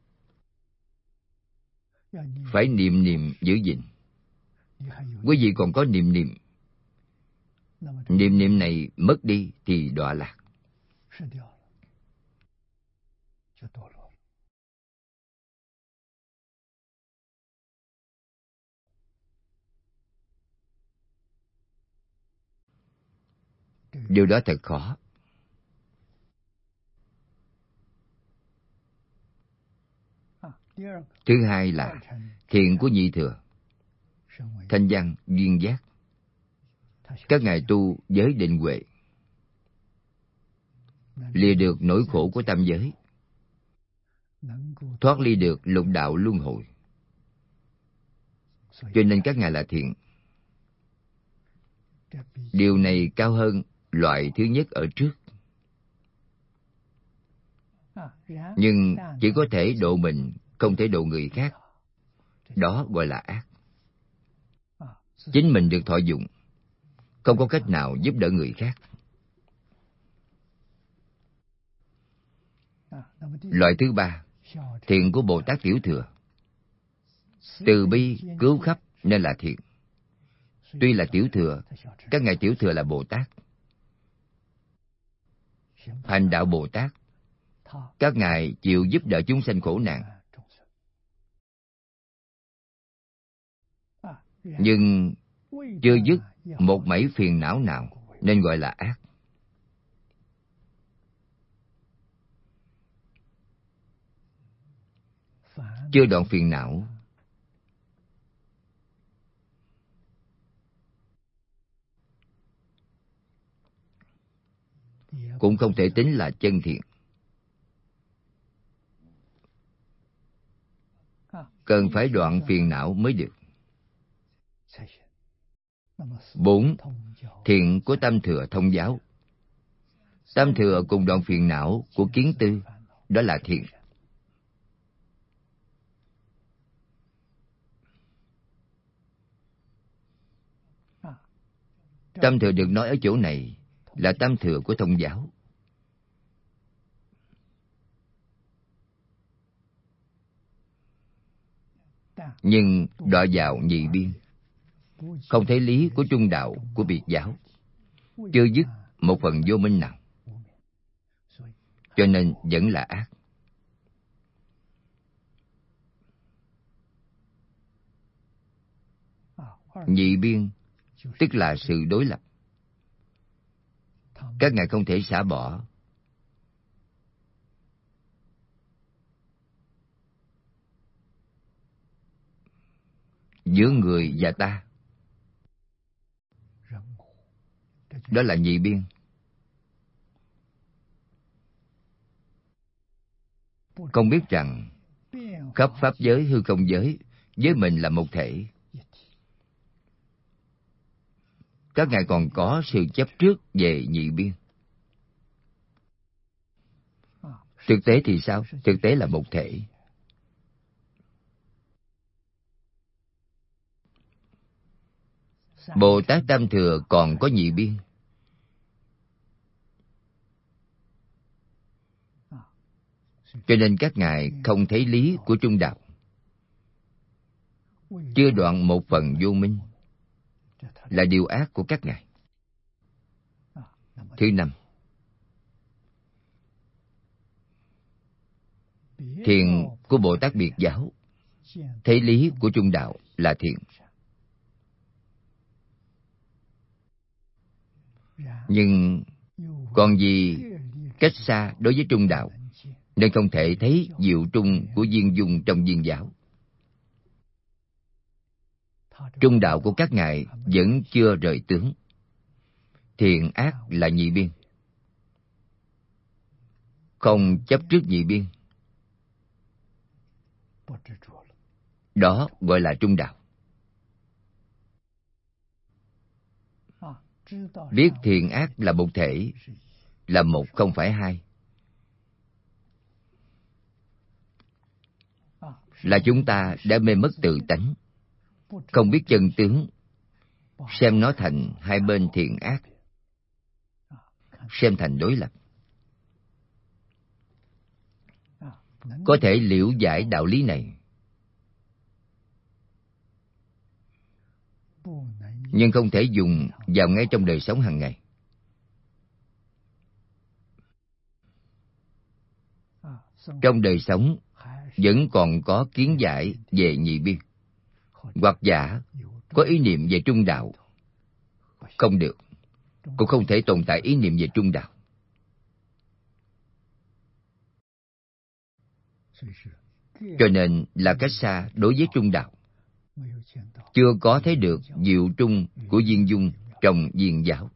Phải niệm niệm giữ gìn. Quý vị còn có niệm niệm. Niệm niệm này mất đi thì đọa lạc. Điều đó thật khó. Thứ hai là thiện của nhị thừa, Thanh Văn, Duyên Giác. Các ngài tu giới định huệ, lìa được nỗi khổ của tam giới, thoát ly được lục đạo luân hồi. Cho nên các ngài là thiện. Điều này cao hơn loại thứ nhất ở trước. Nhưng chỉ có thể độ mình, không thể độ người khác. Đó gọi là ác. Chính mình được thọ dụng, không có cách nào giúp đỡ người khác. Loại thứ ba, thiện của Bồ Tát Tiểu Thừa. Từ bi cứu khắp nên là thiện. Tuy là Tiểu Thừa, các ngài Tiểu Thừa là Bồ Tát. Hành đạo Bồ Tát các ngài chịu giúp đỡ chúng sanh khổ nạn, nhưng chưa dứt một mảy phiền não nào nên gọi là ác. Chưa đoạn phiền não, cũng không thể tính là chân thiện. Cần phải đoạn phiền não mới được. 4. Thiện của tam thừa thông giáo. Tam thừa cùng đoạn phiền não của kiến tư, đó là thiện. Tam thừa được nói ở chỗ này là tam thừa của thông giáo. Nhưng đọa vào nhị biên, không thấy lý của trung đạo của biệt giáo, chưa dứt một phần vô minh nào, cho nên vẫn là ác. Nhị biên tức là sự đối lập. Các ngài không thể xả bỏ. Giữa người và ta, đó là nhị biên. Không biết rằng khắp pháp giới hư không giới với mình là một thể. Các ngài còn có sự chấp trước về nhị biên. Thực tế thì sao? Thực tế là một thể. Bồ Tát Tam Thừa còn có nhị biên. Cho nên các ngài không thấy lý của trung đạo, chưa đoạn một phần vô minh, là điều ác của các ngài. Thứ 5. Thiện của Bồ Tát biệt giáo, thấy lý của trung đạo là thiện. Nhưng còn vì cách xa đối với trung đạo, nên không thể thấy diệu trung của viên dung trong viên giáo. Trung đạo của các ngài vẫn chưa rời tướng. Thiện ác là nhị biên, không chấp trước nhị biên, đó gọi là trung đạo. Biết thiện ác là một thể, là một không phải hai, là chúng ta đã mê mất tự tánh, không biết chân tướng, xem nó thành hai bên thiện ác, xem thành đối lập. Có thể liễu giải đạo lý này, nhưng không thể dùng vào ngay trong đời sống hàng ngày. Trong đời sống vẫn còn có kiến giải về nhị biên, hoặc giả có ý niệm về trung đạo. Không được, cũng không thể tồn tại ý niệm về trung đạo. Cho nên là cách xa đối với trung đạo, chưa có thấy được diệu trung của viên dung trong viên giáo.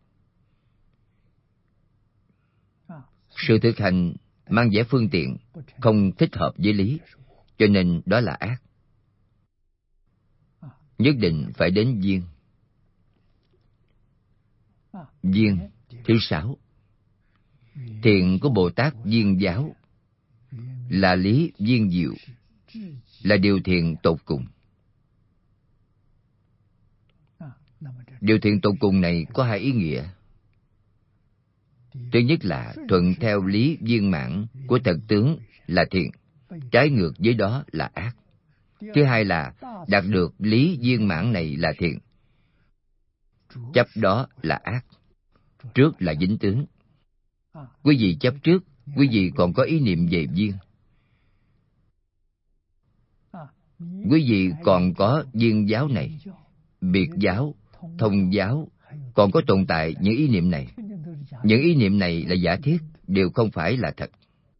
Sự thực hành mang vẻ phương tiện, không thích hợp với lý, cho nên đó là ác. Nhất định phải đến viên. Viên thứ 6. Thiện của Bồ Tát viên giáo là lý viên diệu, là điều thiện tột cùng. Điều thiện tột cùng này có hai ý nghĩa. Thứ nhất là thuận theo lý viên mãn của thật tướng là thiện, trái ngược với đó là ác. Thứ hai là đạt được lý viên mãn này là thiện, chấp đó là ác. Trước là dính tướng. Quý vị chấp trước quý vị còn có ý niệm về duyên. Quý vị còn có duyên giáo này, biệt giáo, thông giáo, còn có tồn tại những ý niệm này. Những ý niệm này là giả thiết, đều không phải là thật.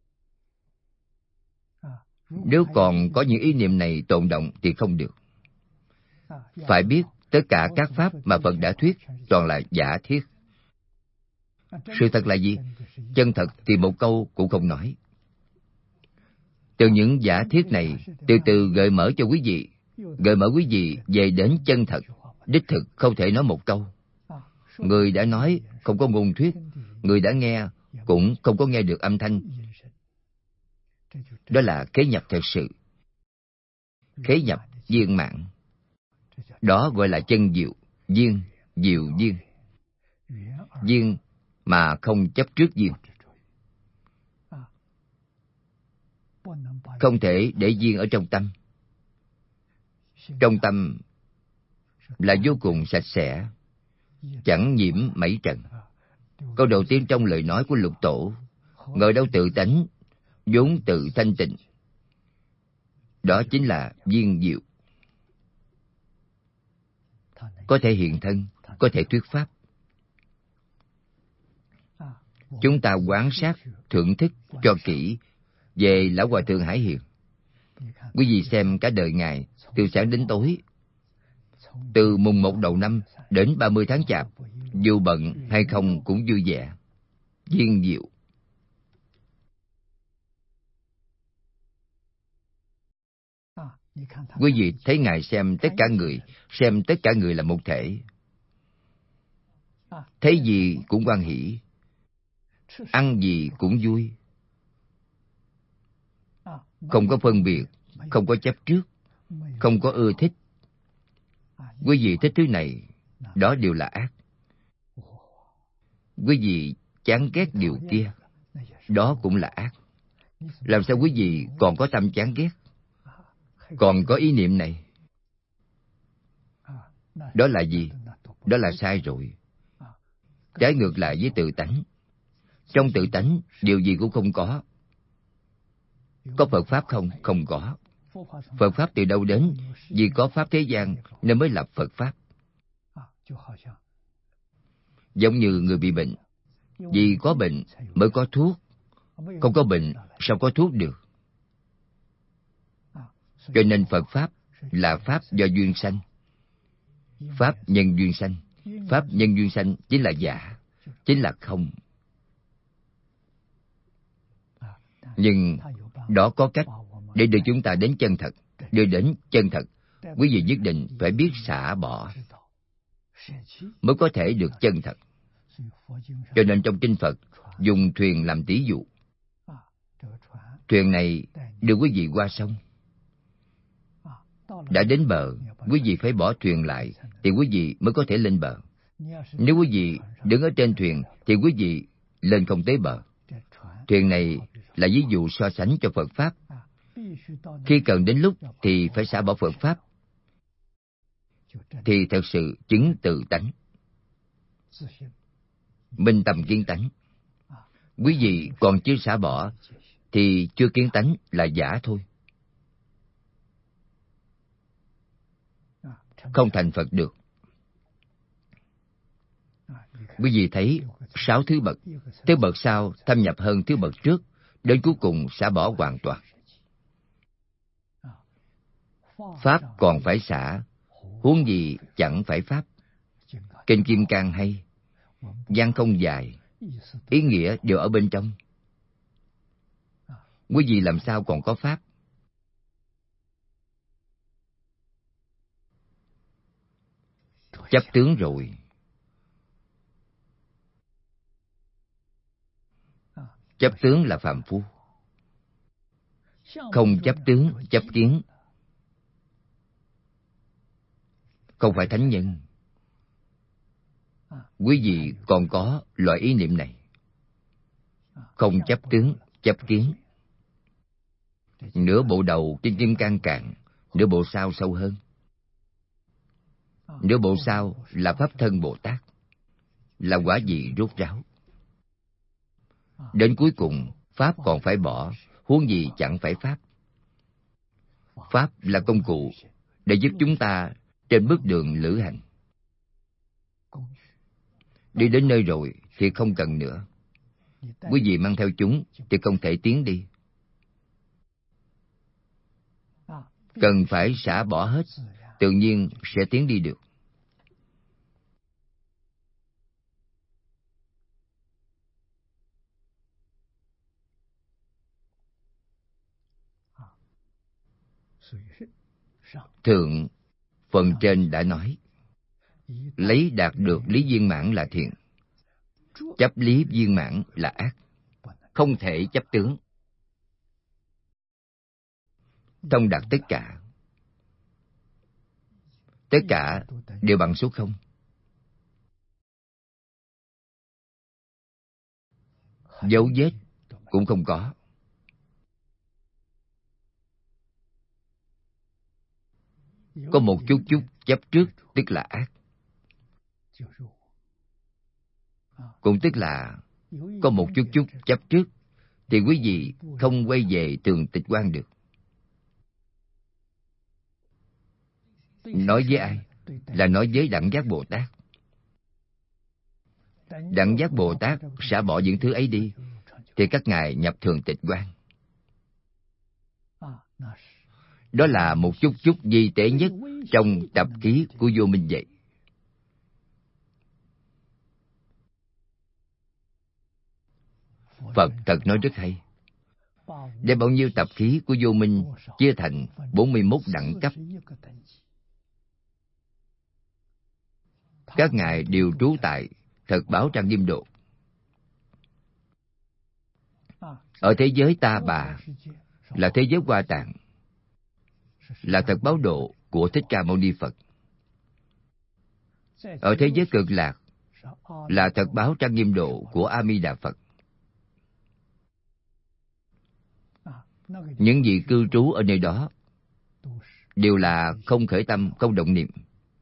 Nếu còn có những ý niệm này tồn động thì không được. Phải biết tất cả các pháp mà Phật đã thuyết toàn là giả thiết. Sự thật là gì? Chân thật thì một câu cũng không nói. Từ những giả thiết này, từ từ gợi mở cho quý vị, gợi mở quý vị về đến chân thật. Đích thực không thể nói một câu. Người đã nói không có ngôn thuyết, người đã nghe cũng không có nghe được âm thanh. Đó là khế nhập thật sự, khế nhập viên mãn. Đó gọi là chân diệu, duyên, diệu duyên. Duyên mà không chấp trước duyên. Không thể để duyên ở trong tâm. Trong tâm là vô cùng sạch sẽ, chẳng nhiễm mảy trần. Câu đầu tiên trong lời nói của Lục Tổ, ngồi đâu tự tánh, vốn tự thanh tịnh. Đó chính là duyên diệu. Có thể hiện thân, có thể thuyết pháp. Chúng ta quan sát, thưởng thức cho kỹ về Lão Hòa Thượng Hải Hiền. Quý vị xem cả đời Ngài, từ sáng đến tối, từ mùng 1 đầu năm đến 30 tháng Chạp, dù bận hay không cũng vui vẻ, duyên diệu. Quý vị thấy Ngài xem tất cả người là một thể. Thấy gì cũng hoan hỷ, ăn gì cũng vui. Không có phân biệt, không có chấp trước, không có ưa thích. Quý vị thích thứ này, đó đều là ác. Quý vị chán ghét điều kia, đó cũng là ác. Làm sao quý vị còn có tâm chán ghét, còn có ý niệm này? Đó là gì? Đó là sai rồi. Trái ngược lại với tự tánh. Trong tự tánh, điều gì cũng không có. Có Phật Pháp không? Không có. Phật Pháp từ đâu đến? Vì có Pháp thế gian nên mới lập Phật Pháp. Giống như người bị bệnh. Vì có bệnh mới có thuốc. Không có bệnh, sao có thuốc được? Cho nên Phật Pháp là Pháp do duyên sanh. Pháp nhân duyên sanh. Pháp nhân duyên sanh chính là giả, chính là không. Nhưng đó có cách để đưa chúng ta đến chân thật. Đưa đến chân thật, quý vị nhất định phải biết xả bỏ mới có thể được chân thật. Cho nên trong kinh Phật dùng thuyền làm tỷ dụ. Thuyền này đưa quý vị qua sông. Đã đến bờ, quý vị phải bỏ thuyền lại thì quý vị mới có thể lên bờ. Nếu quý vị đứng ở trên thuyền thì quý vị lên không tới bờ. Thuyền này là ví dụ so sánh cho Phật Pháp. Khi cần đến lúc thì phải xả bỏ Phật Pháp, thì thật sự chứng tự tánh, minh tâm kiến tánh. Quý vị còn chưa xả bỏ thì chưa kiến tánh, là giả thôi. Không thành Phật được. Quý vị thấy 6 thứ bậc. Thứ bậc sau thâm nhập hơn thứ bậc trước, đến cuối cùng xả bỏ hoàn toàn. Pháp còn phải xả, huống gì chẳng phải Pháp. Kinh Kim Cang hay, văn không dài, ý nghĩa đều ở bên trong. Quý vị làm sao còn có Pháp? Chấp tướng rồi. Chấp tướng là phàm phu. Không chấp tướng, chấp kiến, không phải thánh nhân. Quý vị còn có loại ý niệm này. Không chấp tướng, chấp kiến. Nửa bộ đầu trên Kim Cang cạn, nửa bộ sau sâu hơn. Nửa bộ sau là Pháp Thân Bồ Tát, là quả vị rốt ráo. Đến cuối cùng, Pháp còn phải bỏ, huống gì chẳng phải Pháp. Pháp là công cụ để giúp chúng ta trên bước đường lữ hành. Đi đến nơi rồi thì không cần nữa. Quý vị mang theo chúng thì không thể tiến đi. Cần phải xả bỏ hết, tự nhiên sẽ tiến đi được. Thượng phần trên đã nói, lấy đạt được lý viên mãn là thiện, chấp lý viên mãn là ác, không thể chấp tướng. Thông đạt tất cả, tất cả đều bằng số không. Dấu vết cũng không có. Có một chút chút chấp trước tức là ác. Cũng tức là có một chút chút chấp trước thì quý vị không quay về thường tịch quan được. Nói với ai? Là nói với Đẳng Giác Bồ Tát. Đẳng Giác Bồ Tát xả bỏ những thứ ấy đi thì các ngài nhập thường tịch quan. Đó là một chút chút vi tế nhất trong tập khí của vô minh vậy. Phật thật nói rất hay. Đem bao nhiêu tập khí của vô minh chia thành 41 đẳng cấp. Các ngài đều trú tại Thật Báo Trang Nghiêm Độ. Ở thế giới Ta Bà là thế giới Hoa Tạng, là Thật Báo Độ của Thích Ca Mâu Ni Phật. Ở thế giới Cực Lạc là Thật Báo Trang Nghiêm Độ của A Di Đà Phật. Những vị cư trú ở nơi đó đều là không khởi tâm, không động niệm.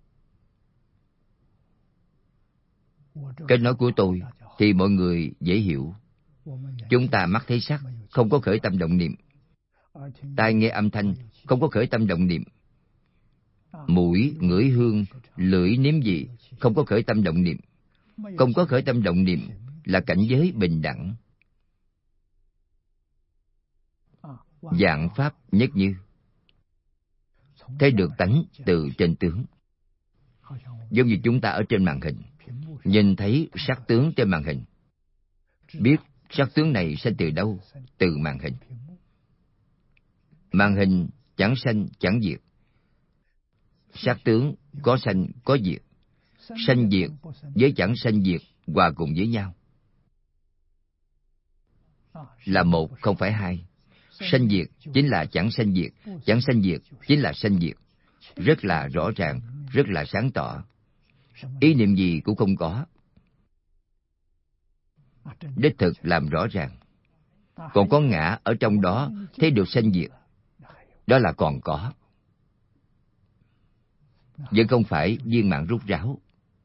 Cách nói của tôi thì mọi người dễ hiểu. Chúng ta mắt thấy sắc, không có khởi tâm động niệm. Tai nghe âm thanh, không có khởi tâm động niệm. Mũi ngửi hương, lưỡi nếm vị, không có khởi tâm động niệm. Không có khởi tâm động niệm là cảnh giới bình đẳng. Vạn pháp nhất như. Thấy được tánh từ trên tướng. Giống như chúng ta ở trên màn hình, nhìn thấy sắc tướng trên màn hình, biết sắc tướng này sanh từ đâu? Từ màn hình. Màn hình chẳng sanh chẳng diệt. Sắc tướng có sanh có diệt. Sanh diệt với chẳng sanh diệt hòa cùng với nhau. Là một, không phải hai. Sanh diệt chính là chẳng sanh diệt, chẳng sanh diệt chính là sanh diệt. Rất là rõ ràng, rất là sáng tỏ. Ý niệm gì cũng không có. Đích thực làm rõ ràng. Còn có ngã ở trong đó thấy được sanh diệt, đó là còn có. Vẫn không phải viên mãn rút ráo.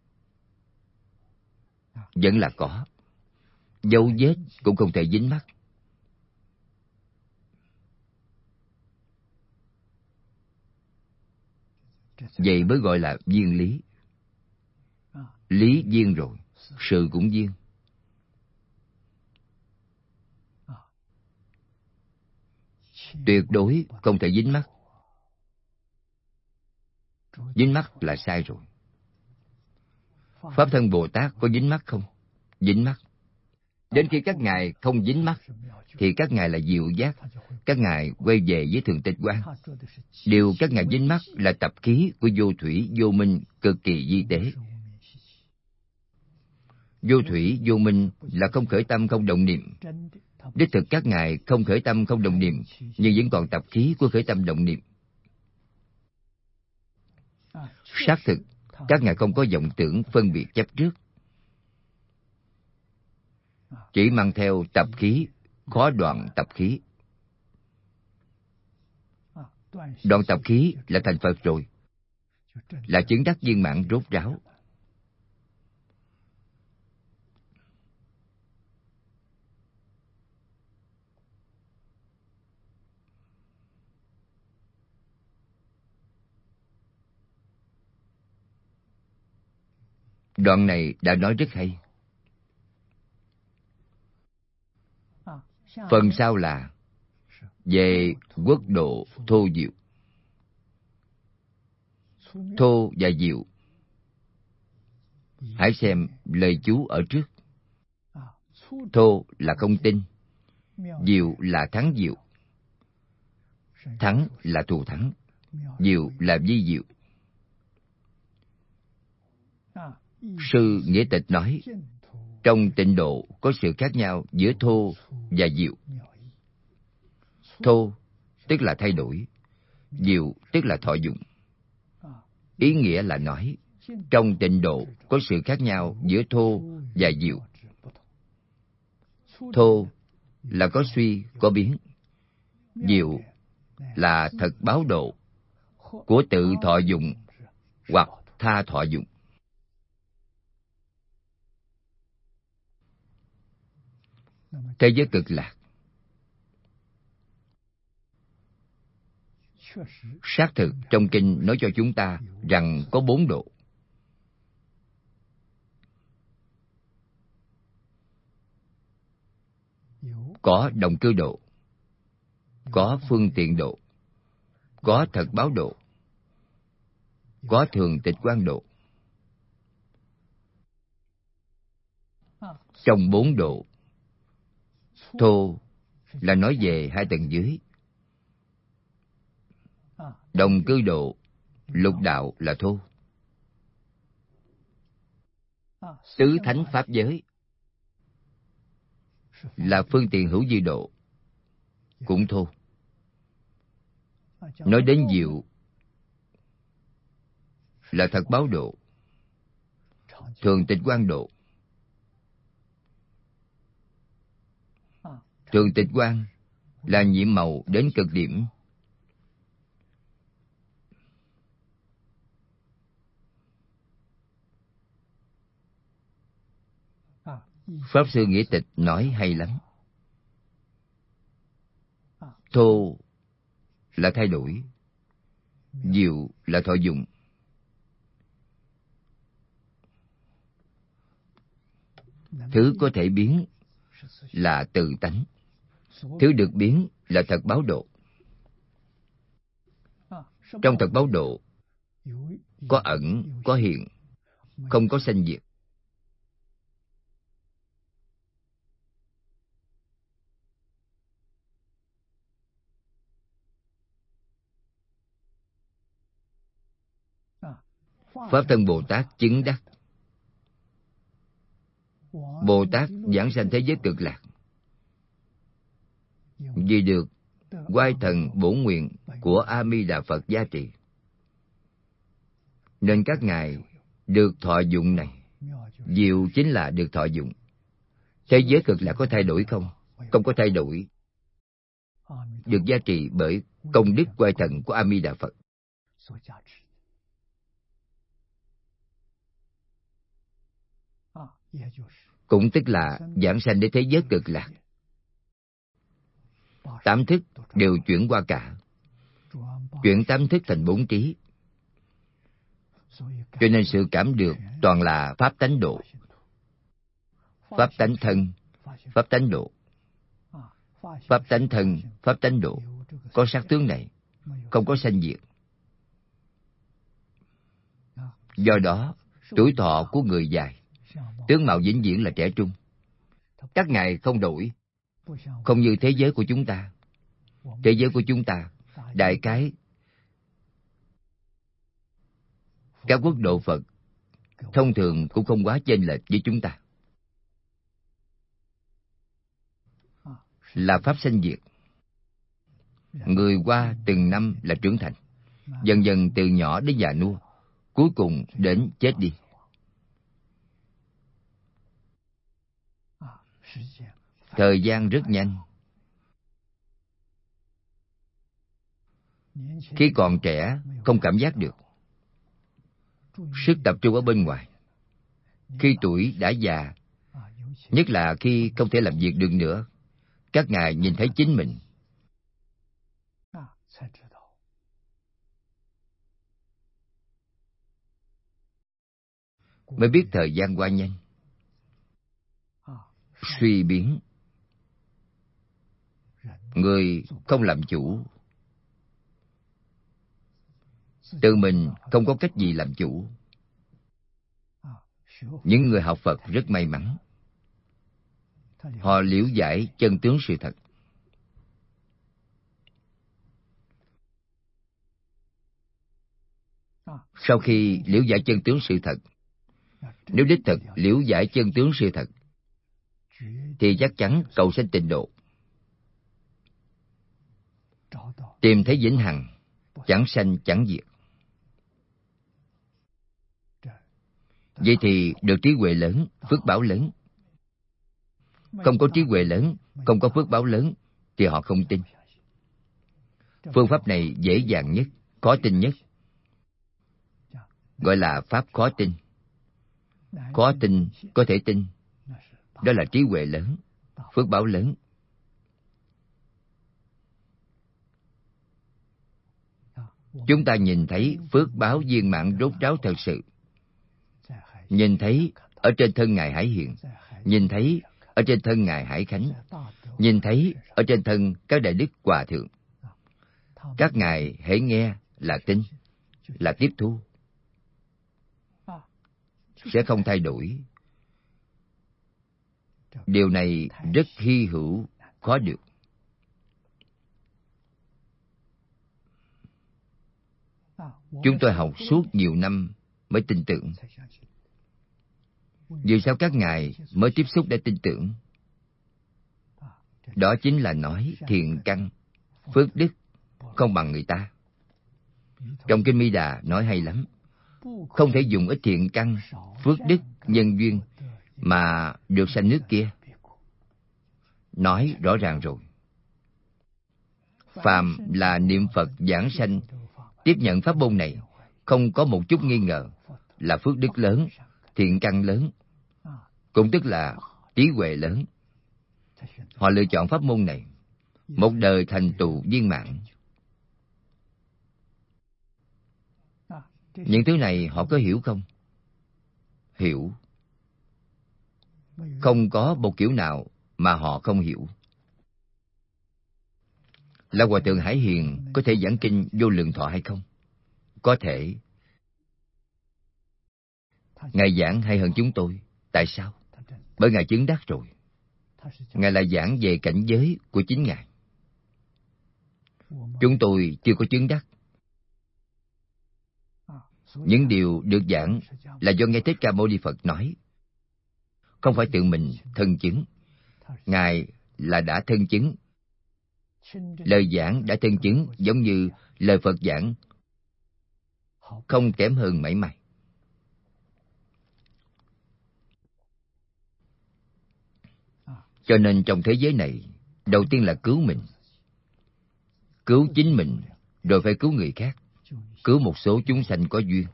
Vẫn là có. Dấu vết cũng không thể dính mắc. Vậy mới gọi là viên lý. Lý viên rồi, sự cũng viên. Tuyệt đối không thể dính mắc. Dính mắc là sai rồi. Pháp Thân Bồ Tát có dính mắc không? Dính mắc. Đến khi các ngài không dính mắc thì các ngài là diệu giác. Các ngài quay về với thường tịch quan. Điều các ngài dính mắc là tập khí của vô thủy vô minh cực kỳ vi tế. Vô thủy vô minh là không khởi tâm không động niệm. Đích thực các ngài không khởi tâm không động niệm, nhưng vẫn còn tập khí của khởi tâm động niệm. Xác thực các ngài không có vọng tưởng phân biệt chấp trước, chỉ mang theo tập khí, khó đoạn tập khí. Đoạn tập khí là thành Phật rồi, là chứng đắc viên mãn rốt ráo. Đoạn này đã nói rất hay. Phần sau là về quốc độ thô diệu. Thô và diệu. Hãy xem lời chú ở trước. Thô là không tin, diệu là thắng diệu, thắng là thù thắng, diệu là vi diệu. Sư Nghĩa Tịch nói, trong tịnh độ có sự khác nhau giữa thô và diệu. Thô tức là thay đổi, diệu tức là thọ dụng. Ý nghĩa là nói, trong tịnh độ có sự khác nhau giữa thô và diệu. Thô là có suy, có biến. Diệu là thật báo độ của tự thọ dụng hoặc tha thọ dụng. Thế giới cực lạc xác thực trong kinh nói cho chúng ta rằng có 4 độ. Có đồng cư độ, có phương tiện độ, có thật báo độ, có thường tịch quan độ. Trong 4 độ, thô là nói về 2 tầng dưới. Đồng cư độ, lục đạo là thô. Tứ thánh pháp giới là phương tiện hữu vi độ, cũng thô. Nói đến diệu là thật báo độ, thường tịch quan độ. Thường tịch quan là nhiễm màu đến cực điểm. Pháp Sư Nghĩa Tịch nói hay lắm. Thô là thay đổi, diệu là thọ dụng. Thứ có thể biến là tự tánh, thứ được biến là thật báo độ. Trong thật báo độ có ẩn, có hiện, không có sanh diệt. Pháp Thân Bồ Tát chứng đắc. Bồ Tát giảng sanh thế giới cực lạc vì được oai thần bổn nguyện của A Di Đà Phật gia trì, nên các ngài được thọ dụng này. Diệu chính là được thọ dụng. Thế giới cực lạc có thay đổi không? Không có thay đổi. Được gia trì bởi công đức oai thần của A Di Đà Phật. Cũng tức là giảng sanh đến thế giới cực lạc. 8 thức đều chuyển qua cả, chuyển 8 thức thành 4 trí. Cho nên sự cảm được toàn là pháp tánh độ, pháp tánh thân, pháp tánh độ, pháp tánh thân, pháp tánh độ. Có sắc tướng này, không có sanh diệt. Do đó, tuổi thọ của người dài, tướng mạo vĩnh viễn là trẻ trung. Các ngài không đổi, không như thế giới của chúng ta. Thế giới của chúng ta, đại cái các quốc độ Phật thông thường cũng không quá chênh lệch với chúng ta. Là pháp sanh diệt. Người qua từng năm là trưởng thành, dần dần từ nhỏ đến già nua, cuối cùng đến chết đi. Thời gian rất nhanh. Khi còn trẻ không cảm giác được, sức tập trung ở bên ngoài. Khi tuổi đã già, nhất là khi không thể làm việc được nữa, các ngài nhìn thấy chính mình. mới biết thời gian qua nhanh. Suy biến, người không làm chủ, tự mình không có cách gì làm chủ. Những người học Phật rất may mắn. Họ liễu giải chân tướng sự thật. Sau khi liễu giải chân tướng sự thật, nếu đích thực liễu giải chân tướng sự thật, thì chắc chắn cầu sanh tịnh độ, tìm thấy vĩnh hằng, chẳng sanh chẳng diệt. Vậy thì được trí huệ lớn, phước báo lớn. Không có trí huệ lớn, không có phước báo lớn, thì họ không tin. Phương pháp này dễ dàng nhất, khó tin nhất, gọi là pháp khó tin. Khó tin, có thể tin, đó là trí huệ lớn, phước báo lớn. Chúng ta nhìn thấy phước báo viên mãn rốt ráo thật sự. Nhìn thấy ở trên thân Ngài Hải Hiền, nhìn thấy ở trên thân Ngài Hải Khánh, nhìn thấy ở trên thân các Đại Đức Hòa Thượng. Các ngài hễ nghe là tin, là tiếp thu, sẽ không thay đổi. Điều này rất hy hữu, khó được. Chúng tôi học suốt nhiều năm mới tin tưởng. Vì sao các ngài mới tiếp xúc để tin tưởng? Đó chính là nói thiện căn, phước đức không bằng người ta. Trong Kinh Mi Đà nói hay lắm. Không thể dùng ít thiện căn, phước đức, nhân duyên mà được sanh nước kia. Nói rõ ràng rồi. Phàm là niệm Phật giảng sanh, tiếp nhận pháp môn này, không có một chút nghi ngờ, là phước đức lớn, thiện căn lớn, cũng tức là trí huệ lớn. Họ lựa chọn pháp môn này, một đời thành tựu viên mãn. Những thứ này họ có hiểu không? Hiểu. Không có một kiểu nào mà họ không hiểu. Là Hòa Thượng Hải Hiền có thể giảng kinh Vô Lượng Thọ hay không? Có thể. Ngài giảng hay hơn chúng tôi. Tại sao? Bởi Ngài chứng đắc rồi. Ngài là giảng về cảnh giới của chính Ngài. Chúng tôi chưa có chứng đắc. Những điều được giảng là do nghe Thích Ca Mâu Ni Phật nói, không phải tự mình thân chứng. Ngài là đã thân chứng. Lời giảng đã thân chứng, giống như lời Phật giảng, không kém hơn mảy may. Cho nên trong thế giới này, đầu tiên là cứu mình. Cứu chính mình, rồi phải cứu người khác. Cứu một số chúng sanh có duyên.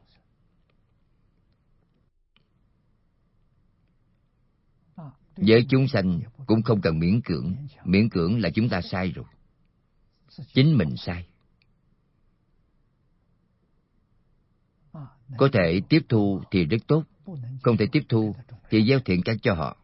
Với chúng sanh cũng không cần miễn cưỡng. Miễn cưỡng là chúng ta sai rồi. Chính mình sai. Có thể tiếp thu thì rất tốt. Không thể tiếp thu thì gieo thiện căn cho họ.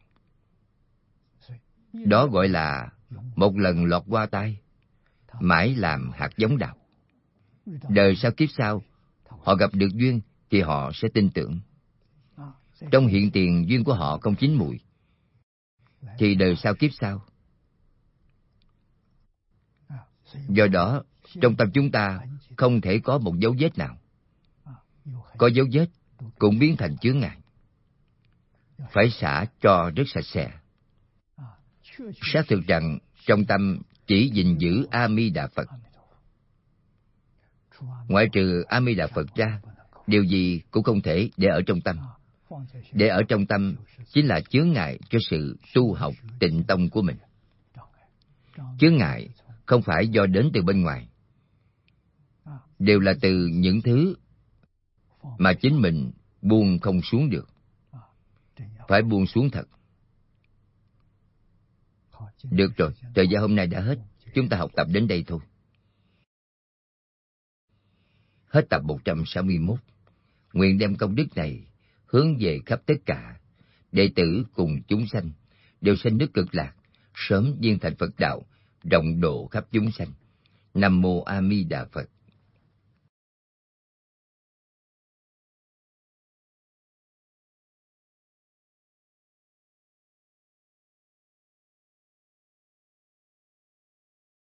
Đó gọi là một lần lọt qua tai, mãi làm hạt giống đạo. Đời sau kiếp sau, họ gặp được duyên thì họ sẽ tin tưởng. Trong hiện tiền duyên của họ không chín mùi, thì đời sau kiếp sau. Do đó, trong tâm chúng ta không thể có một dấu vết nào. Có dấu vết cũng biến thành chướng ngại. Phải xả cho rất sạch sẽ. Xác thực rằng trong tâm chỉ gìn giữ A Di Đà Phật. Ngoại trừ A Di Đà Phật ra, điều gì cũng không thể để ở trong tâm. Để ở trong tâm chính là chướng ngại cho sự tu học Tịnh Tông của mình. Chướng ngại không phải do đến từ bên ngoài, đều là từ những thứ mà chính mình buông không xuống được. Phải buông xuống thật. Được rồi, thời gian hôm nay đã hết. Chúng ta học tập đến đây thôi. Hết tập 161. Nguyện đem công đức này hướng về khắp tất cả, đệ tử cùng chúng sanh đều sanh nước Cực Lạc, sớm viên thành Phật đạo, rộng độ khắp chúng sanh. Nam mô A Di Đà Phật.